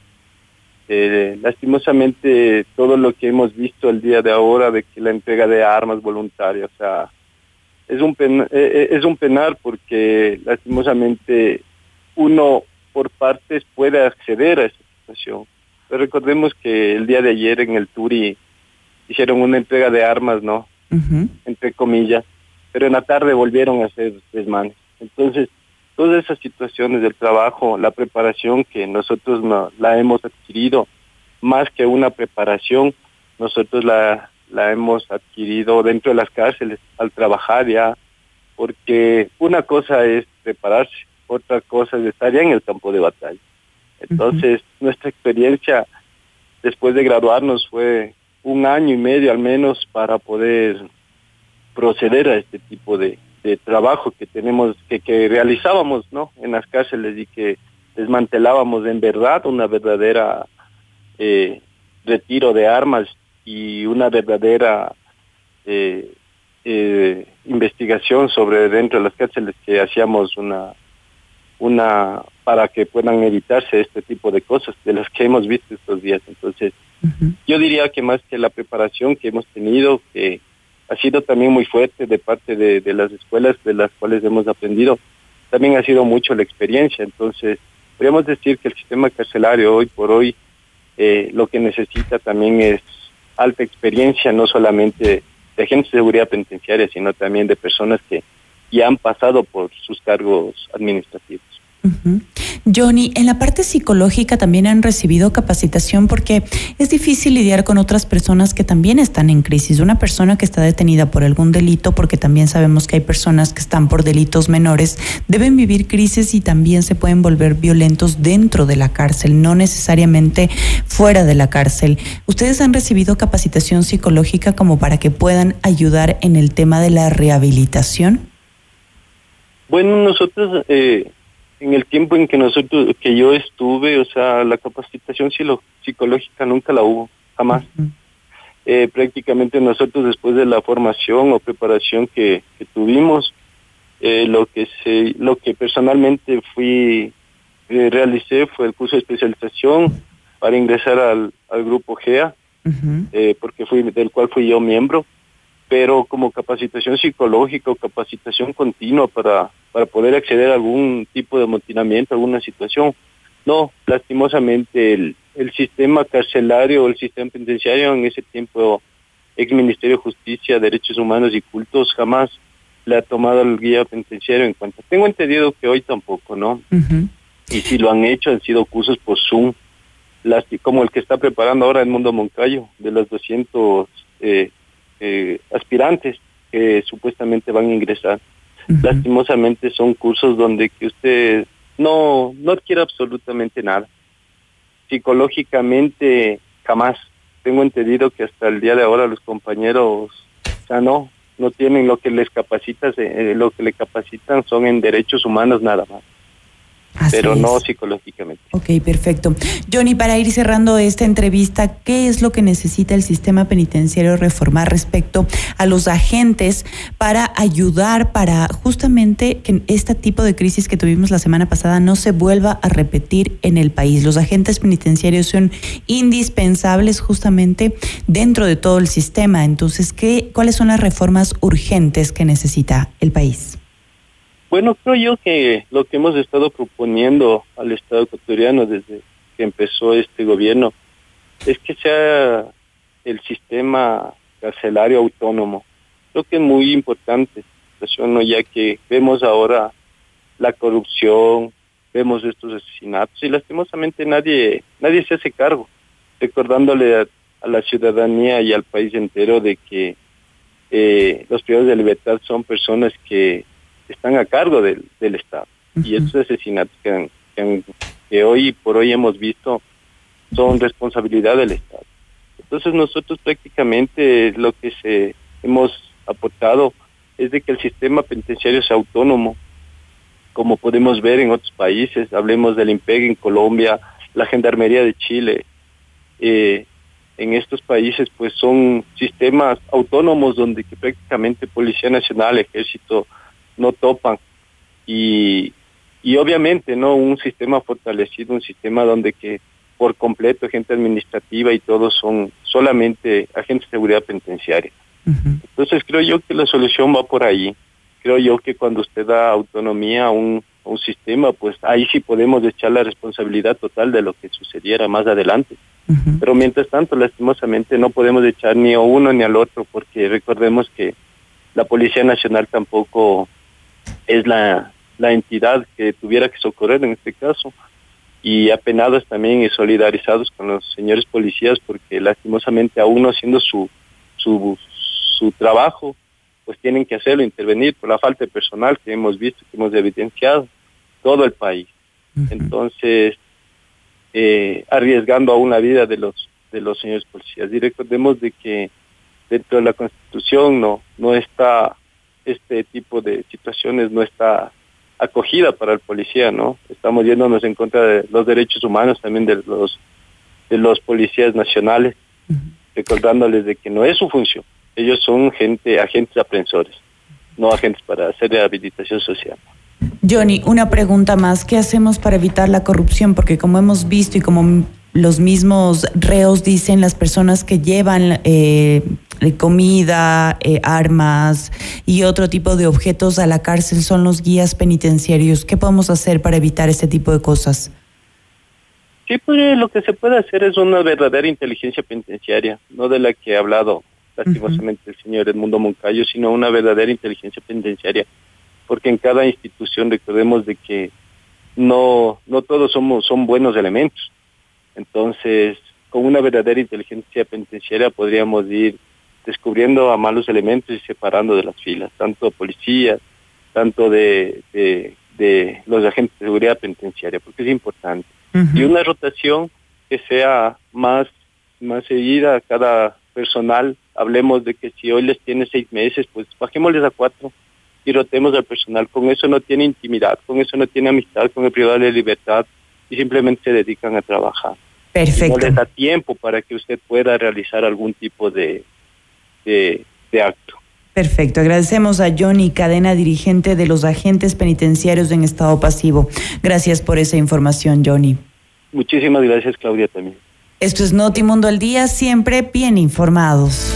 Eh, lastimosamente, todo lo que hemos visto el día de ahora, de que la entrega de armas voluntaria, o sea, es un, pen, eh, es un penar porque lastimosamente uno por partes puede acceder a esa situación. Pero recordemos que el día de ayer en el Turi hicieron una entrega de armas, ¿no? Uh-huh. Entre comillas, pero en la tarde volvieron a hacer desmanes. Entonces, todas esas situaciones del trabajo, la preparación que nosotros no, la hemos adquirido, más que una preparación, nosotros la, la hemos adquirido dentro de las cárceles, al trabajar ya, porque una cosa es prepararse, otra cosa es estar ya en el campo de batalla. Entonces, uh-huh. nuestra experiencia después de graduarnos fue un año y medio al menos para poder proceder a este tipo de, de trabajo que tenemos, que, que realizábamos, ¿no? En las cárceles y que desmantelábamos en verdad una verdadera eh, retiro de armas y una verdadera eh, eh, investigación sobre dentro de las cárceles, que hacíamos una una para que puedan evitarse este tipo de cosas de las que hemos visto estos días. Entonces, uh-huh. yo diría que más que la preparación que hemos tenido, que ha sido también muy fuerte de parte de, de las escuelas de las cuales hemos aprendido, también ha sido mucho la experiencia. Entonces, podríamos decir que el sistema carcelario hoy por hoy eh, lo que necesita también es alta experiencia, no solamente de agentes de seguridad penitenciaria, sino también de personas que ya han pasado por sus cargos administrativos. Uh-huh. Johnny, en la parte psicológica también han recibido capacitación, porque es difícil lidiar con otras personas que también están en crisis. Una persona que está detenida por algún delito, porque también sabemos que hay personas que están por delitos menores, deben vivir crisis y también se pueden volver violentos dentro de la cárcel, no necesariamente fuera de la cárcel. ¿Ustedes han recibido capacitación psicológica como para que puedan ayudar en el tema de la rehabilitación? Bueno, nosotros... Eh... En el tiempo en que nosotros, que yo estuve, o sea, la capacitación psicológica nunca la hubo, jamás. Uh-huh. Eh, prácticamente nosotros, después de la formación o preparación que, que tuvimos, eh, lo que se, lo que personalmente fui eh, realicé fue el curso de especialización para ingresar al, al grupo GEA, uh-huh. eh, porque fui del cual fui yo miembro, pero como capacitación psicológica o capacitación continua para para poder acceder a algún tipo de amotinamiento, alguna situación. No, lastimosamente el, el sistema carcelario o el sistema penitenciario en ese tiempo, ex Ministerio de Justicia, Derechos Humanos y Cultos, jamás le ha tomado el guía penitenciario en cuenta. Tengo entendido que hoy tampoco, ¿no? Uh-huh. Y si lo han hecho, han sido cursos por Zoom, las, como el que está preparando ahora el Mundo Moncayo, de los doscientos eh, eh, aspirantes que supuestamente van a ingresar. Uh-huh. Lastimosamente son cursos donde que usted no, no adquiere absolutamente nada. Psicológicamente, jamás. Tengo entendido que hasta el día de ahora los compañeros, o sea, no, no tienen lo que les capacita, eh, lo que le capacitan son en derechos humanos nada más. Así pero es. No psicológicamente. Ok, perfecto. Johnny, para ir cerrando esta entrevista, ¿qué es lo que necesita el sistema penitenciario reformar respecto a los agentes para ayudar, para justamente que este tipo de crisis que tuvimos la semana pasada no se vuelva a repetir en el país? Los agentes penitenciarios son indispensables justamente dentro de todo el sistema. Entonces, ¿qué, cuáles son las reformas urgentes que necesita el país? Bueno, creo yo que lo que hemos estado proponiendo al Estado ecuatoriano desde que empezó este gobierno es que sea el sistema carcelario autónomo. Creo que es muy importante, ¿no? Ya que vemos ahora la corrupción, vemos estos asesinatos y lastimosamente nadie nadie se hace cargo, recordándole a, a la ciudadanía y al país entero de que eh, los privados de libertad son personas que están a cargo del, del Estado. Uh-huh. Y estos asesinatos que, han, que, han, que hoy por hoy hemos visto son responsabilidad del Estado. Entonces nosotros prácticamente lo que se hemos aportado es de que el sistema penitenciario sea autónomo, como podemos ver en otros países. Hablemos del IMPEG en Colombia, la Gendarmería de Chile. Eh, en estos países pues son sistemas autónomos donde que prácticamente Policía Nacional, Ejército no topan, y, y obviamente no un sistema fortalecido, un sistema donde que por completo gente administrativa y todos son solamente agentes de seguridad penitenciaria. Uh-huh. Entonces creo yo que la solución va por ahí. Creo yo que cuando usted da autonomía a un, a un sistema, pues ahí sí podemos echar la responsabilidad total de lo que sucediera más adelante. Uh-huh. Pero mientras tanto, lastimosamente, no podemos echar ni a uno ni al otro, porque recordemos que la Policía Nacional tampoco es la, la entidad que tuviera que socorrer en este caso, y apenados también y solidarizados con los señores policías, porque lastimosamente aún no haciendo su, su, su trabajo, pues tienen que hacerlo, intervenir por la falta de personal que hemos visto, que hemos evidenciado todo el país. Uh-huh. Entonces, eh, arriesgando aún la vida de los de los señores policías. Y recordemos de que dentro de la Constitución no no está este tipo de situaciones, no está acogida para el policía, ¿no? Estamos yéndonos en contra de los derechos humanos también de los de los policías nacionales, uh-huh. recordándoles de que no es su función. Ellos son gente, agentes aprensores, no agentes para hacer rehabilitación social. Johnny, una pregunta más. ¿Qué hacemos para evitar la corrupción? Porque como hemos visto y como los mismos reos dicen, las personas que llevan eh, comida, eh, armas y otro tipo de objetos a la cárcel son los guías penitenciarios. ¿Qué podemos hacer para evitar este tipo de cosas? Sí, pues lo que se puede hacer es una verdadera inteligencia penitenciaria, no de la que ha hablado lastimosamente uh-huh. el señor Edmundo Moncayo, sino una verdadera inteligencia penitenciaria, porque en cada institución recordemos de que no no todos somos son buenos elementos. Entonces, con una verdadera inteligencia penitenciaria podríamos ir descubriendo a malos elementos y separando de las filas, tanto policías, tanto de, de, de los agentes de seguridad penitenciaria, porque es importante. Uh-huh. Y una rotación que sea más, más seguida a cada personal. Hablemos de que si hoy les tiene seis meses, pues bajémosles a cuatro y rotemos al personal. Con eso no tiene intimidad, con eso no tiene amistad con el privado de libertad y simplemente se dedican a trabajar. Perfecto. Y no les da tiempo para que usted pueda realizar algún tipo de, de, de acto. Perfecto. Agradecemos a Johnny Cadena, dirigente de los agentes penitenciarios en estado pasivo. Gracias por esa información, Johnny. Muchísimas gracias, Claudia, también. Esto es Notimundo al Día, siempre bien informados.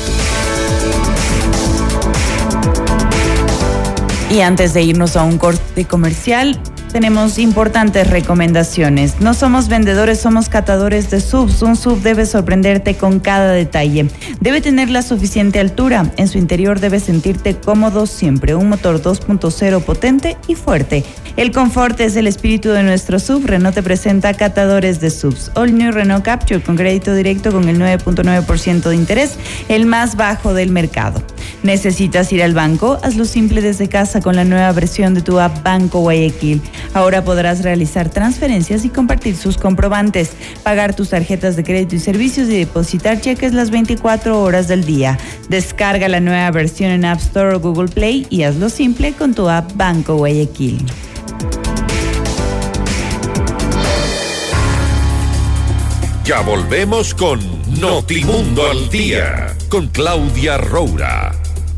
Y antes de irnos a un corte comercial, tenemos importantes recomendaciones. No somos vendedores, somos catadores de subs. Un sub debe sorprenderte con cada detalle. Debe tener la suficiente altura. En su interior debes sentirte cómodo siempre. Un motor dos punto cero potente y fuerte. El confort es el espíritu de nuestro sub. Renault te presenta catadores de subs. All New Renault Capture con crédito directo con el nueve punto nueve por ciento de interés, el más bajo del mercado. ¿Necesitas ir al banco? Hazlo simple desde casa con la nueva versión de tu app Banco Guayaquil. Ahora podrás realizar transferencias y compartir sus comprobantes, pagar tus tarjetas de crédito y servicios y depositar cheques las veinticuatro horas del día. Descarga la nueva versión en App Store o Google Play y hazlo simple con tu app Banco Guayaquil. Ya volvemos con Notimundo al Día, con Claudia Roura.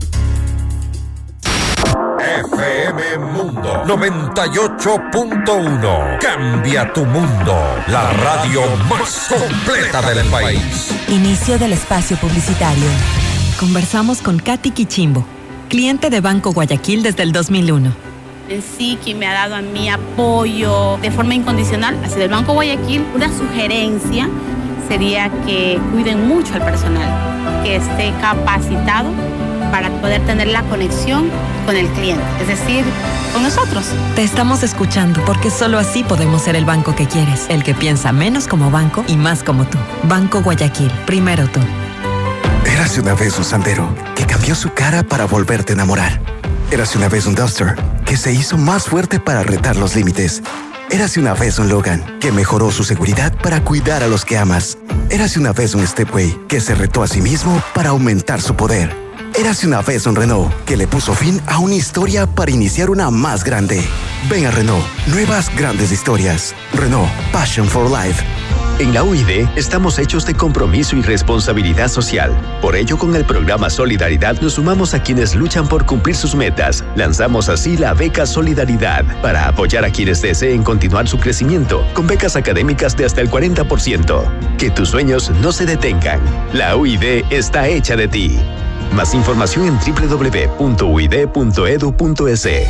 F M Mundo noventa y ocho punto uno. Cambia tu mundo. La radio más completa del país. Inicio del espacio publicitario. Conversamos con Katy Quichimbo, cliente de Banco Guayaquil desde el dos mil uno. En sí, quien me ha dado a mí apoyo de forma incondicional hacia el Banco Guayaquil, una sugerencia sería que cuiden mucho al personal, que esté capacitado para poder tener la conexión con el cliente, es decir, con nosotros. Te estamos escuchando porque solo así podemos ser el banco que quieres, el que piensa menos como banco y más como tú. Banco Guayaquil, primero tú. Érase una vez un sandero que cambió cambió su cara para volverte a enamorar. Érase una vez un Duster que se hizo más fuerte para retar los límites. Érase una vez un Logan que mejoró su seguridad para cuidar a los que amas. Érase una vez un Stepway que se retó a sí mismo para aumentar su poder. Érase una vez un Renault que le puso fin a una historia para iniciar una más grande. Ven a Renault, nuevas grandes historias. Renault, Passion for Life. En la U I D estamos hechos de compromiso y responsabilidad social. Por ello, con el programa Solidaridad nos sumamos a quienes luchan por cumplir sus metas. Lanzamos así la beca Solidaridad para apoyar a quienes deseen continuar su crecimiento con becas académicas de hasta el cuarenta por ciento. Que tus sueños no se detengan. La U I D está hecha de ti. Más información en doble u doble u doble u punto u i d punto e d u punto e s.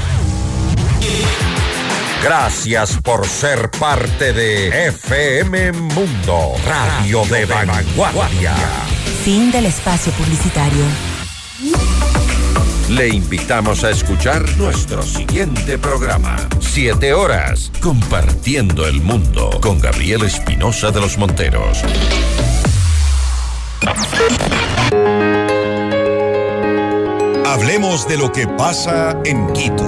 Gracias por ser parte de F M Mundo, Radio de Vanguardia. Fin del espacio publicitario. Le invitamos a escuchar nuestro siguiente programa. Siete horas, compartiendo el mundo, con Gabriel Espinosa de los Monteros. Hablemos de lo que pasa en Quito.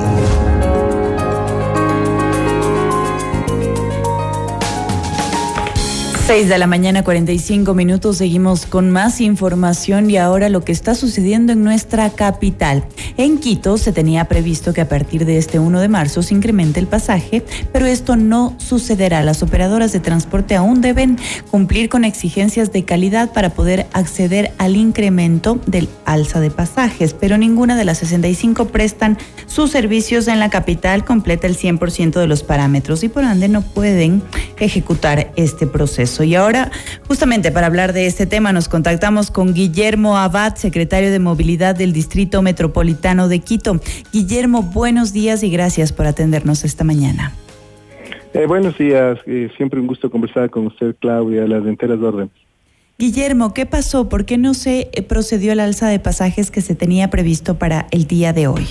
seis de la mañana, cuarenta y cinco minutos. Seguimos con más información y ahora lo que está sucediendo en nuestra capital. En Quito se tenía previsto que a partir de este primero de marzo se incremente el pasaje, pero esto no sucederá. Las operadoras de transporte aún deben cumplir con exigencias de calidad para poder acceder al incremento del alza de pasajes, pero ninguna de las sesenta y cinco prestan sus servicios en la capital completa el cien por ciento de los parámetros y por ende no pueden ejecutar este proceso. Y ahora, justamente para hablar de este tema, nos contactamos con Guillermo Abad, secretario de Movilidad del Distrito Metropolitano de Quito. Guillermo, buenos días y gracias por atendernos esta mañana. Eh, buenos días, eh, siempre un gusto conversar con usted, Claudia, las enteras órdenes. Guillermo, ¿qué pasó? ¿Por qué no se procedió al alza de pasajes que se tenía previsto para el día de hoy?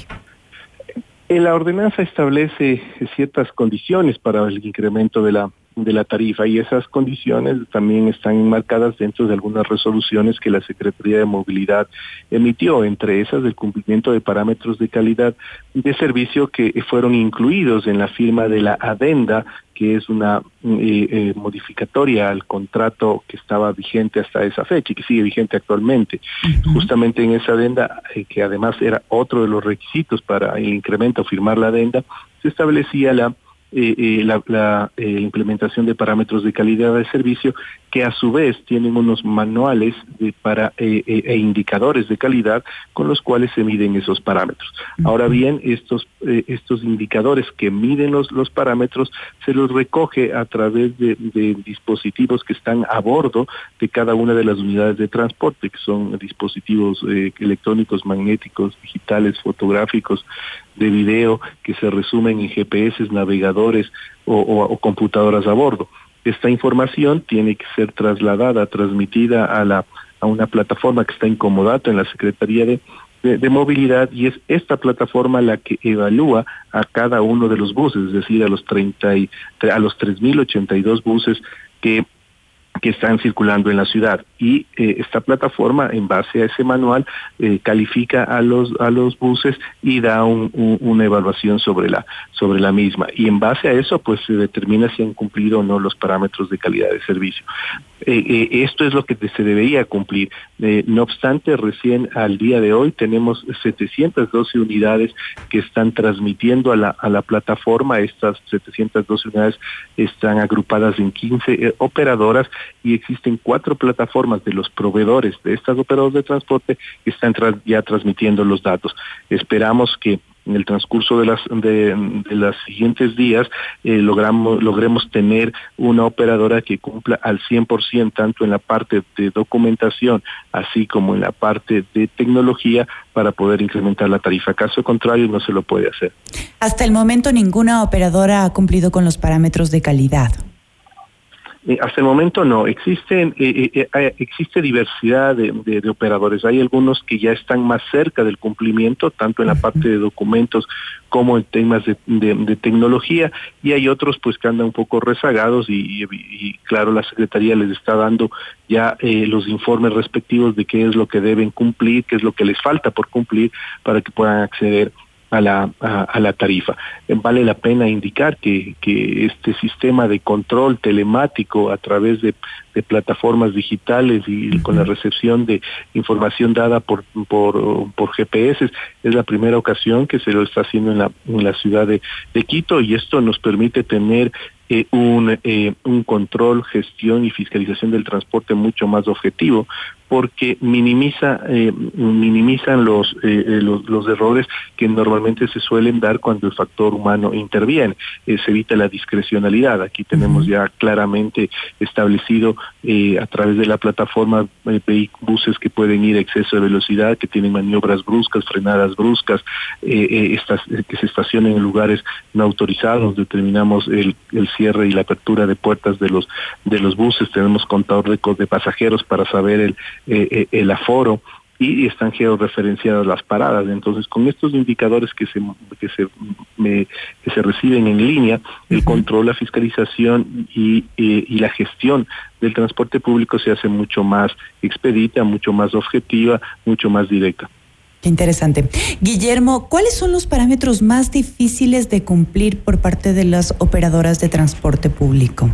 La ordenanza establece ciertas condiciones para el incremento de la de la tarifa y esas condiciones también están enmarcadas dentro de algunas resoluciones que la Secretaría de Movilidad emitió, entre esas el cumplimiento de parámetros de calidad de servicio que fueron incluidos en la firma de la adenda, que es una eh, eh, modificatoria al contrato que estaba vigente hasta esa fecha y que sigue vigente actualmente. Uh-huh. Justamente en esa adenda, eh, que además era otro de los requisitos para el incremento, firmar la adenda, se establecía la Eh, eh, la, la eh, implementación de parámetros de calidad de servicio que a su vez tienen unos manuales de para eh, eh, e indicadores de calidad con los cuales se miden esos parámetros. Uh-huh. Ahora bien, estos eh, estos indicadores que miden los, los parámetros se los recoge a través de, de dispositivos que están a bordo de cada una de las unidades de transporte, que son dispositivos eh, electrónicos, magnéticos, digitales, fotográficos, de video, que se resumen en G P S, navegadores o, o, o computadoras a bordo. Esta información tiene que ser trasladada, transmitida a la a una plataforma que está en comodato en la Secretaría de, de, de Movilidad, y es esta plataforma la que evalúa a cada uno de los buses, es decir, a los treinta y, a los tres mil ochenta y dos buses que que están circulando en la ciudad, y eh, esta plataforma, en base a ese manual, eh, califica a los a los buses y da un, un, una evaluación sobre la sobre la misma, y en base a eso pues se determina si han cumplido o no los parámetros de calidad de servicio. Eh, eh, esto es lo que se debería cumplir. Eh, no obstante, recién al día de hoy tenemos setecientas doce unidades que están transmitiendo a la a la plataforma. Estas setecientas doce unidades están agrupadas en quince eh, operadoras, y existen cuatro plataformas de los proveedores de estas operadoras de transporte que están tra- ya transmitiendo los datos. Esperamos que en el transcurso de las de, de los siguientes días eh, logramos logremos tener una operadora que cumpla al cien por ciento tanto en la parte de documentación así como en la parte de tecnología para poder incrementar la tarifa. Caso contrario, no se lo puede hacer. Hasta el momento ninguna operadora ha cumplido con los parámetros de calidad. Eh, hasta el momento no, existen, eh, eh, eh, existe diversidad de, de, de operadores. Hay algunos que ya están más cerca del cumplimiento, tanto en la parte de documentos como en temas de, de, de tecnología, y hay otros pues que andan un poco rezagados y, y, y claro, la Secretaría les está dando ya eh, los informes respectivos de qué es lo que deben cumplir, qué es lo que les falta por cumplir para que puedan acceder a la, a, a la tarifa. Vale la pena indicar que, que este sistema de control telemático a través de, de plataformas digitales y con la recepción de información dada por, por, por G P S es la primera ocasión que se lo está haciendo en la, en la ciudad de, de Quito, y esto nos permite tener Eh, un, eh, un control, gestión y fiscalización del transporte mucho más objetivo, porque minimiza eh, minimizan los, eh, los los errores que normalmente se suelen dar cuando el factor humano interviene. Eh, se evita la discrecionalidad. Aquí tenemos ya claramente establecido eh, a través de la plataforma eh, buses que pueden ir a exceso de velocidad, que tienen maniobras bruscas, frenadas bruscas, eh, eh, estas, eh, que se estacionen en lugares no autorizados. Determinamos el, el cierre y la apertura de puertas de los de los buses, tenemos contador de, de pasajeros para saber el, eh, el aforo, y están georreferenciadas las paradas. Entonces, con estos indicadores que se que se me, que se reciben en línea, el uh-huh. control, la fiscalización y, y, y la gestión del transporte público se hace mucho más expedita, mucho más objetiva, mucho más directa. Qué interesante. Guillermo, ¿cuáles son los parámetros más difíciles de cumplir por parte de las operadoras de transporte público?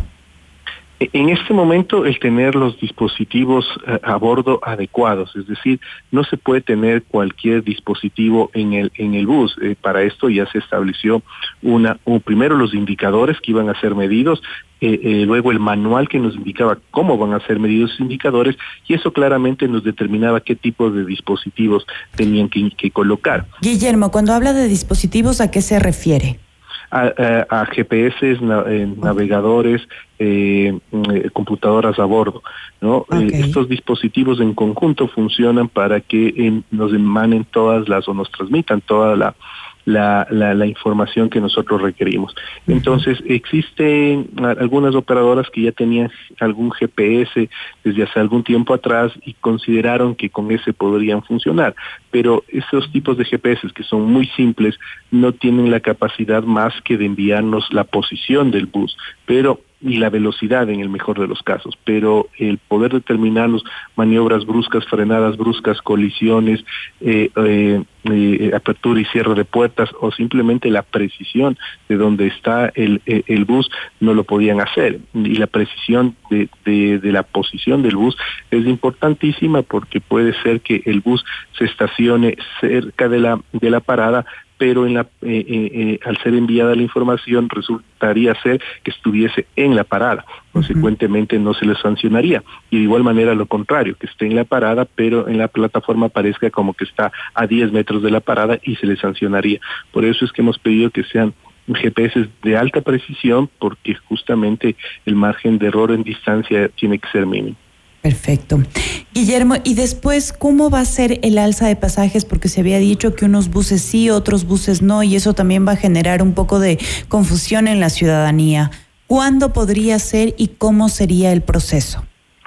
En este momento, el tener los dispositivos a bordo adecuados, es decir, no se puede tener cualquier dispositivo en el en el bus. Eh, para esto ya se estableció una, un, primero los indicadores que iban a ser medidos, eh, eh, luego el manual que nos indicaba cómo van a ser medidos esos indicadores, y eso claramente nos determinaba qué tipo de dispositivos tenían que, que colocar. Guillermo, cuando habla de dispositivos, ¿a qué se refiere? A, a, a G P S, na, eh, navegadores, eh, eh, computadoras a bordo, ¿no? Okay. Eh, estos dispositivos en conjunto funcionan para que eh, nos emanen todas las, o nos transmitan toda la La, la, la información que nosotros requerimos. Entonces, existen algunas operadoras que ya tenían algún G P S desde hace algún tiempo atrás y consideraron que con ese podrían funcionar, pero esos tipos de G P S que son muy simples no tienen la capacidad más que de enviarnos la posición del bus, pero y la velocidad en el mejor de los casos, pero el poder determinarnos maniobras bruscas, frenadas bruscas, colisiones, eh, eh, eh, apertura y cierre de puertas, o simplemente la precisión de dónde está el, el, el bus, no lo podían hacer. Y la precisión de, de, de la posición del bus es importantísima, porque puede ser que el bus se estacione cerca de la, de la parada, pero en la, eh, eh, al ser enviada la información resultaría ser que estuviese en la parada. Consecuentemente no se le sancionaría. Y de igual manera lo contrario, que esté en la parada, pero en la plataforma aparezca como que está a diez metros de la parada y se le sancionaría. Por eso es que hemos pedido que sean G P S de alta precisión, porque justamente el margen de error en distancia tiene que ser mínimo. Perfecto. Guillermo, y después, ¿cómo va a ser el alza de pasajes? Porque se había dicho que unos buses sí, otros buses no, y eso también va a generar un poco de confusión en la ciudadanía. ¿Cuándo podría ser y cómo sería el proceso?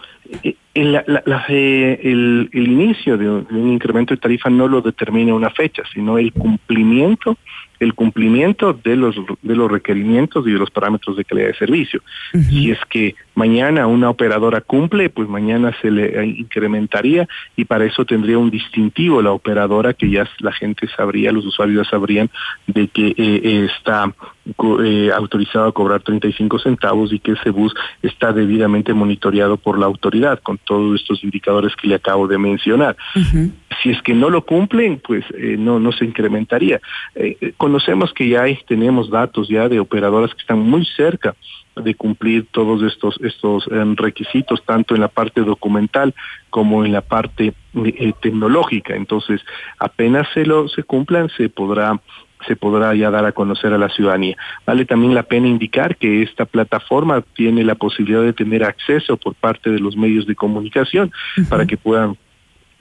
El, la, la, eh, el, el inicio de un, de un incremento de tarifa no lo determina una fecha, sino el cumplimiento el cumplimiento de los de los requerimientos y de los parámetros de calidad de servicio. Uh-huh. Si es que mañana una operadora cumple, pues mañana se le incrementaría, y para eso tendría un distintivo la operadora, que ya la gente sabría, los usuarios ya sabrían de que eh, está eh, autorizado a cobrar treinta y cinco centavos y que ese bus está debidamente monitoreado por la autoridad con todos estos indicadores que le acabo de mencionar. Uh-huh. Si es que no lo cumplen, pues eh, no no se incrementaría. Eh, conocemos que ya hay, tenemos datos ya de operadoras que están muy cerca de cumplir todos estos estos eh, requisitos, tanto en la parte documental como en la parte eh, tecnológica. Entonces, apenas se lo se cumplan, se podrá se podrá ya dar a conocer a la ciudadanía. Vale también la pena indicar que esta plataforma tiene la posibilidad de tener acceso por parte de los medios de comunicación, uh-huh, para que puedan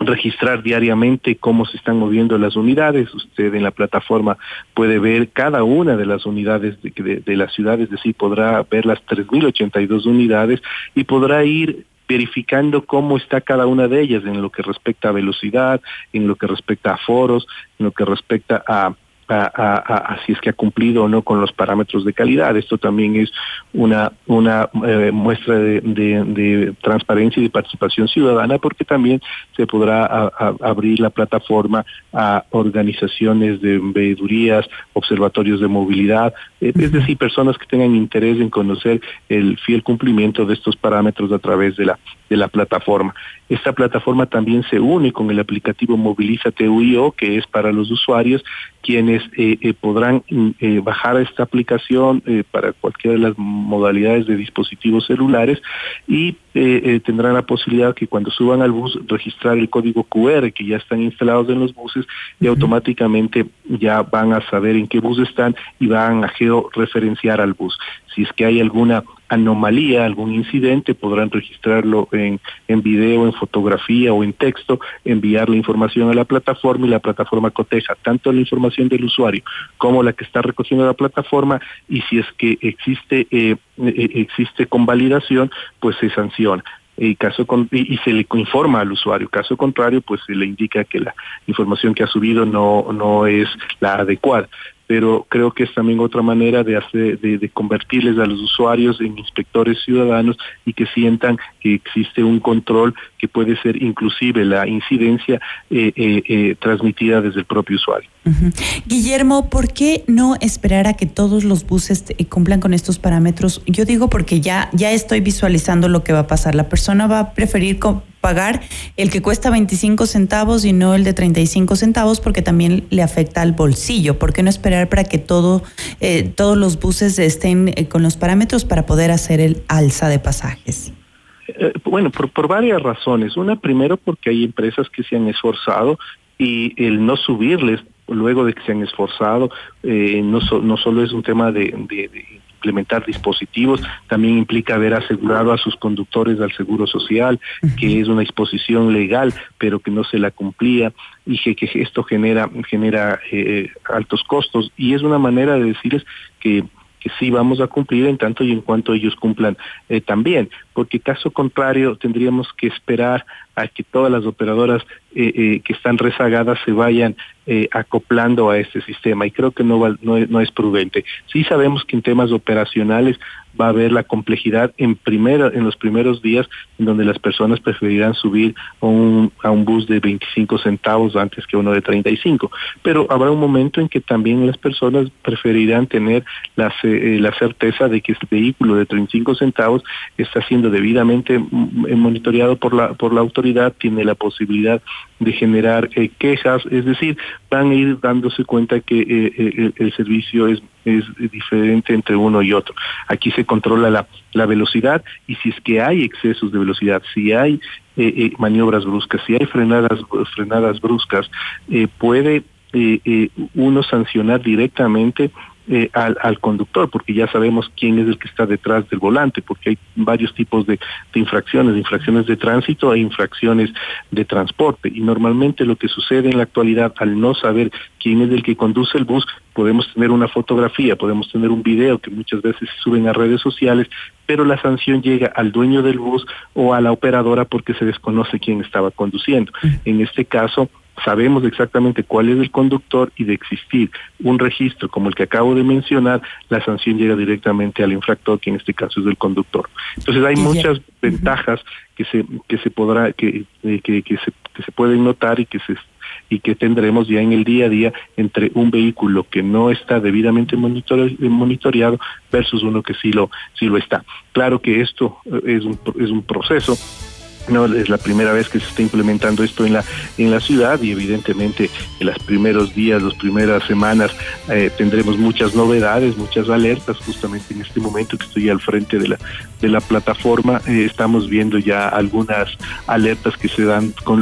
registrar diariamente cómo se están moviendo las unidades. Usted en la plataforma puede ver cada una de las unidades de, de, de la ciudad, es decir, podrá ver las tres mil ochenta y dos unidades y podrá ir verificando cómo está cada una de ellas en lo que respecta a velocidad, en lo que respecta a aforos, en lo que respecta a A, a, a si es que ha cumplido o no con los parámetros de calidad. Esto también es una una eh, muestra de, de, de transparencia y de participación ciudadana, porque también se podrá a, a abrir la plataforma a organizaciones de veedurías, observatorios de movilidad, eh, es decir, personas que tengan interés en conocer el fiel cumplimiento de estos parámetros a través de la de la plataforma. Esta plataforma también se une con el aplicativo Movilízate U I O, que es para los usuarios, quienes eh, eh, podrán eh, bajar esta aplicación eh, para cualquiera de las modalidades de dispositivos celulares y eh, eh, tendrán la posibilidad que cuando suban al bus registrar el código Q R que ya están instalados en los buses y automáticamente ya van a saber en qué bus están y van a georreferenciar al bus. Si es que hay alguna anomalía, algún incidente, podrán registrarlo en, en video, en fotografía o en texto, enviar la información a la plataforma y la plataforma coteja tanto la información del usuario como la que está recogiendo la plataforma, y si es que existe eh, eh, existe convalidación, pues se sanciona. Y, caso con, y, y se le informa al usuario. Caso contrario, pues se le indica que la información que ha subido no, no es la adecuada. Pero creo que es también otra manera de hacer, de, de convertirles a los usuarios en inspectores ciudadanos y que sientan que existe un control que puede ser inclusive la incidencia eh, eh, eh, transmitida desde el propio usuario. Uh-huh. Guillermo, ¿por qué no esperar a que todos los buses eh, cumplan con estos parámetros? Yo digo porque ya, ya estoy visualizando lo que va a pasar. La persona va a preferir co- pagar el que cuesta veinticinco centavos y no el de treinta y cinco centavos, porque también le afecta al bolsillo. ¿Por qué no esperar para que todo eh, todos los buses estén eh, con los parámetros para poder hacer el alza de pasajes? Eh, bueno, por, por varias razones. Una, primero, porque hay empresas que se han esforzado y el no subirles luego de que se han esforzado eh, no, so, no solo es un tema de, de, de implementar dispositivos, también implica haber asegurado a sus conductores al seguro social, uh-huh. que es una disposición legal, pero que no se la cumplía y que, que esto genera, genera eh, altos costos, y es una manera de decirles que que sí vamos a cumplir en tanto y en cuanto ellos cumplan eh, también, porque caso contrario tendríamos que esperar a que todas las operadoras eh, eh, que están rezagadas se vayan eh, acoplando a este sistema, y creo que no, va, no, no es prudente. Sí sabemos que en temas operacionales va a haber la complejidad en primera, en los primeros días, en donde las personas preferirán subir a un, a un bus de veinticinco centavos antes que uno de treinta y cinco, pero habrá un momento en que también las personas preferirán tener la, eh, la certeza de que este vehículo de treinta y cinco centavos está siendo debidamente monitoreado por la, por la autoridad, tiene la posibilidad de generar eh, quejas, es decir, van a ir dándose cuenta que eh, el, el servicio es es diferente entre uno y otro. Aquí se controla la, la velocidad, y si es que hay excesos de velocidad, si hay eh, eh, maniobras bruscas, si hay frenadas frenadas bruscas, eh, puede eh, eh, uno sancionar directamente Eh, al, al conductor, porque ya sabemos quién es el que está detrás del volante, porque hay varios tipos de, de infracciones, infracciones de tránsito e infracciones de transporte, y normalmente lo que sucede en la actualidad, al no saber quién es el que conduce el bus, podemos tener una fotografía, podemos tener un video que muchas veces se suben a redes sociales, pero la sanción llega al dueño del bus o a la operadora porque se desconoce quién estaba conduciendo. En este caso, sabemos exactamente cuál es el conductor, y de existir un registro como el que acabo de mencionar, la sanción llega directamente al infractor, que en este caso es el conductor. Entonces hay muchas ventajas que se que se podrá que que, que se que se pueden notar y que se y que tendremos ya en el día a día entre un vehículo que no está debidamente monitore, monitoreado versus uno que sí lo sí lo está. Claro que esto es un es un proceso. No es la primera vez que se está implementando esto en la en la ciudad, y evidentemente en los primeros días, las primeras semanas eh, tendremos muchas novedades, muchas alertas. Justamente en este momento que estoy al frente de la de la plataforma, eh, estamos viendo ya algunas alertas que se dan con los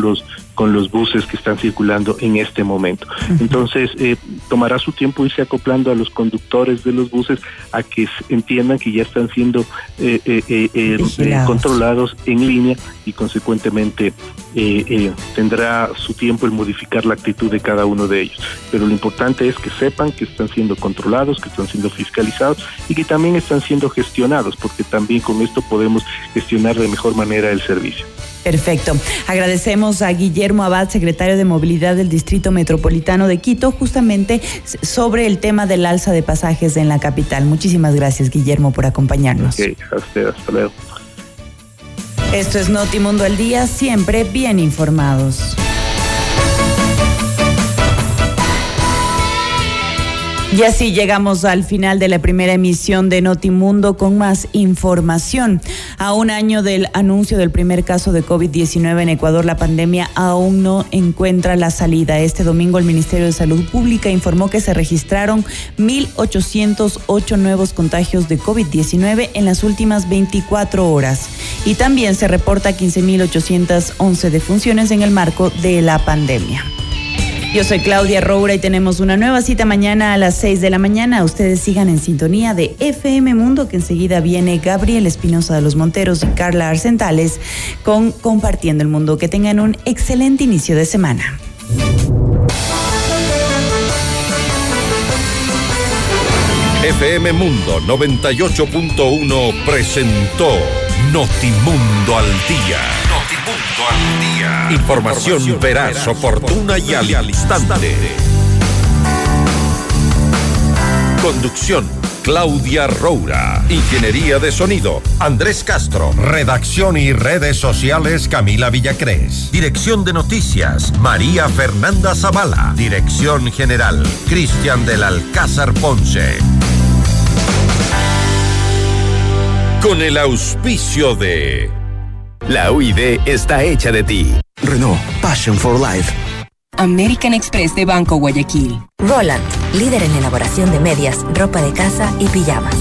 con los buses que están circulando en este momento. Uh-huh. Entonces, eh, tomará su tiempo irse acoplando a los conductores de los buses a que entiendan que ya están siendo eh, eh, eh, eh, controlados en línea y consecuentemente eh, eh, tendrá su tiempo el modificar la actitud de cada uno de ellos. Pero lo importante es que sepan que están siendo controlados, que están siendo fiscalizados y que también están siendo gestionados, porque también con esto podemos gestionar de mejor manera el servicio. Perfecto. Agradecemos a Guillermo Abad, secretario de Movilidad del Distrito Metropolitano de Quito, justamente sobre el tema del alza de pasajes en la capital. Muchísimas gracias, Guillermo, por acompañarnos. Okay, a usted, hasta luego. Esto es Notimundo al Día, siempre bien informados. Y así llegamos al final de la primera emisión de Notimundo con más información. A un año del anuncio del primer caso de COVID diecinueve en Ecuador, la pandemia aún no encuentra la salida. Este domingo el Ministerio de Salud Pública informó que se registraron mil ochocientos ocho nuevos contagios de COVID diecinueve en las últimas veinticuatro horas. Y también se reporta quince mil ochocientas once defunciones en el marco de la pandemia. Yo soy Claudia Roura y tenemos una nueva cita mañana a las seis de la mañana. Ustedes sigan en sintonía de F M Mundo, que enseguida viene Gabriel Espinosa de los Monteros y Carla Arcentales con Compartiendo el Mundo. Que tengan un excelente inicio de semana. F M Mundo noventa y ocho punto uno presentó Notimundo al Día. Notimundo al Día. Información, Información veraz, veraz, oportuna y al, y al instante. Conducción: Claudia Roura. Ingeniería de sonido: Andrés Castro. Redacción y redes sociales: Camila Villacrés. Dirección de noticias: María Fernanda Zavala. Dirección general: Cristian del Alcázar Ponce. Con el auspicio de... La U I D está hecha de ti. Renault, Passion for Life. American Express de Banco Guayaquil. Roland, líder en elaboración de medias, ropa de casa y pijamas.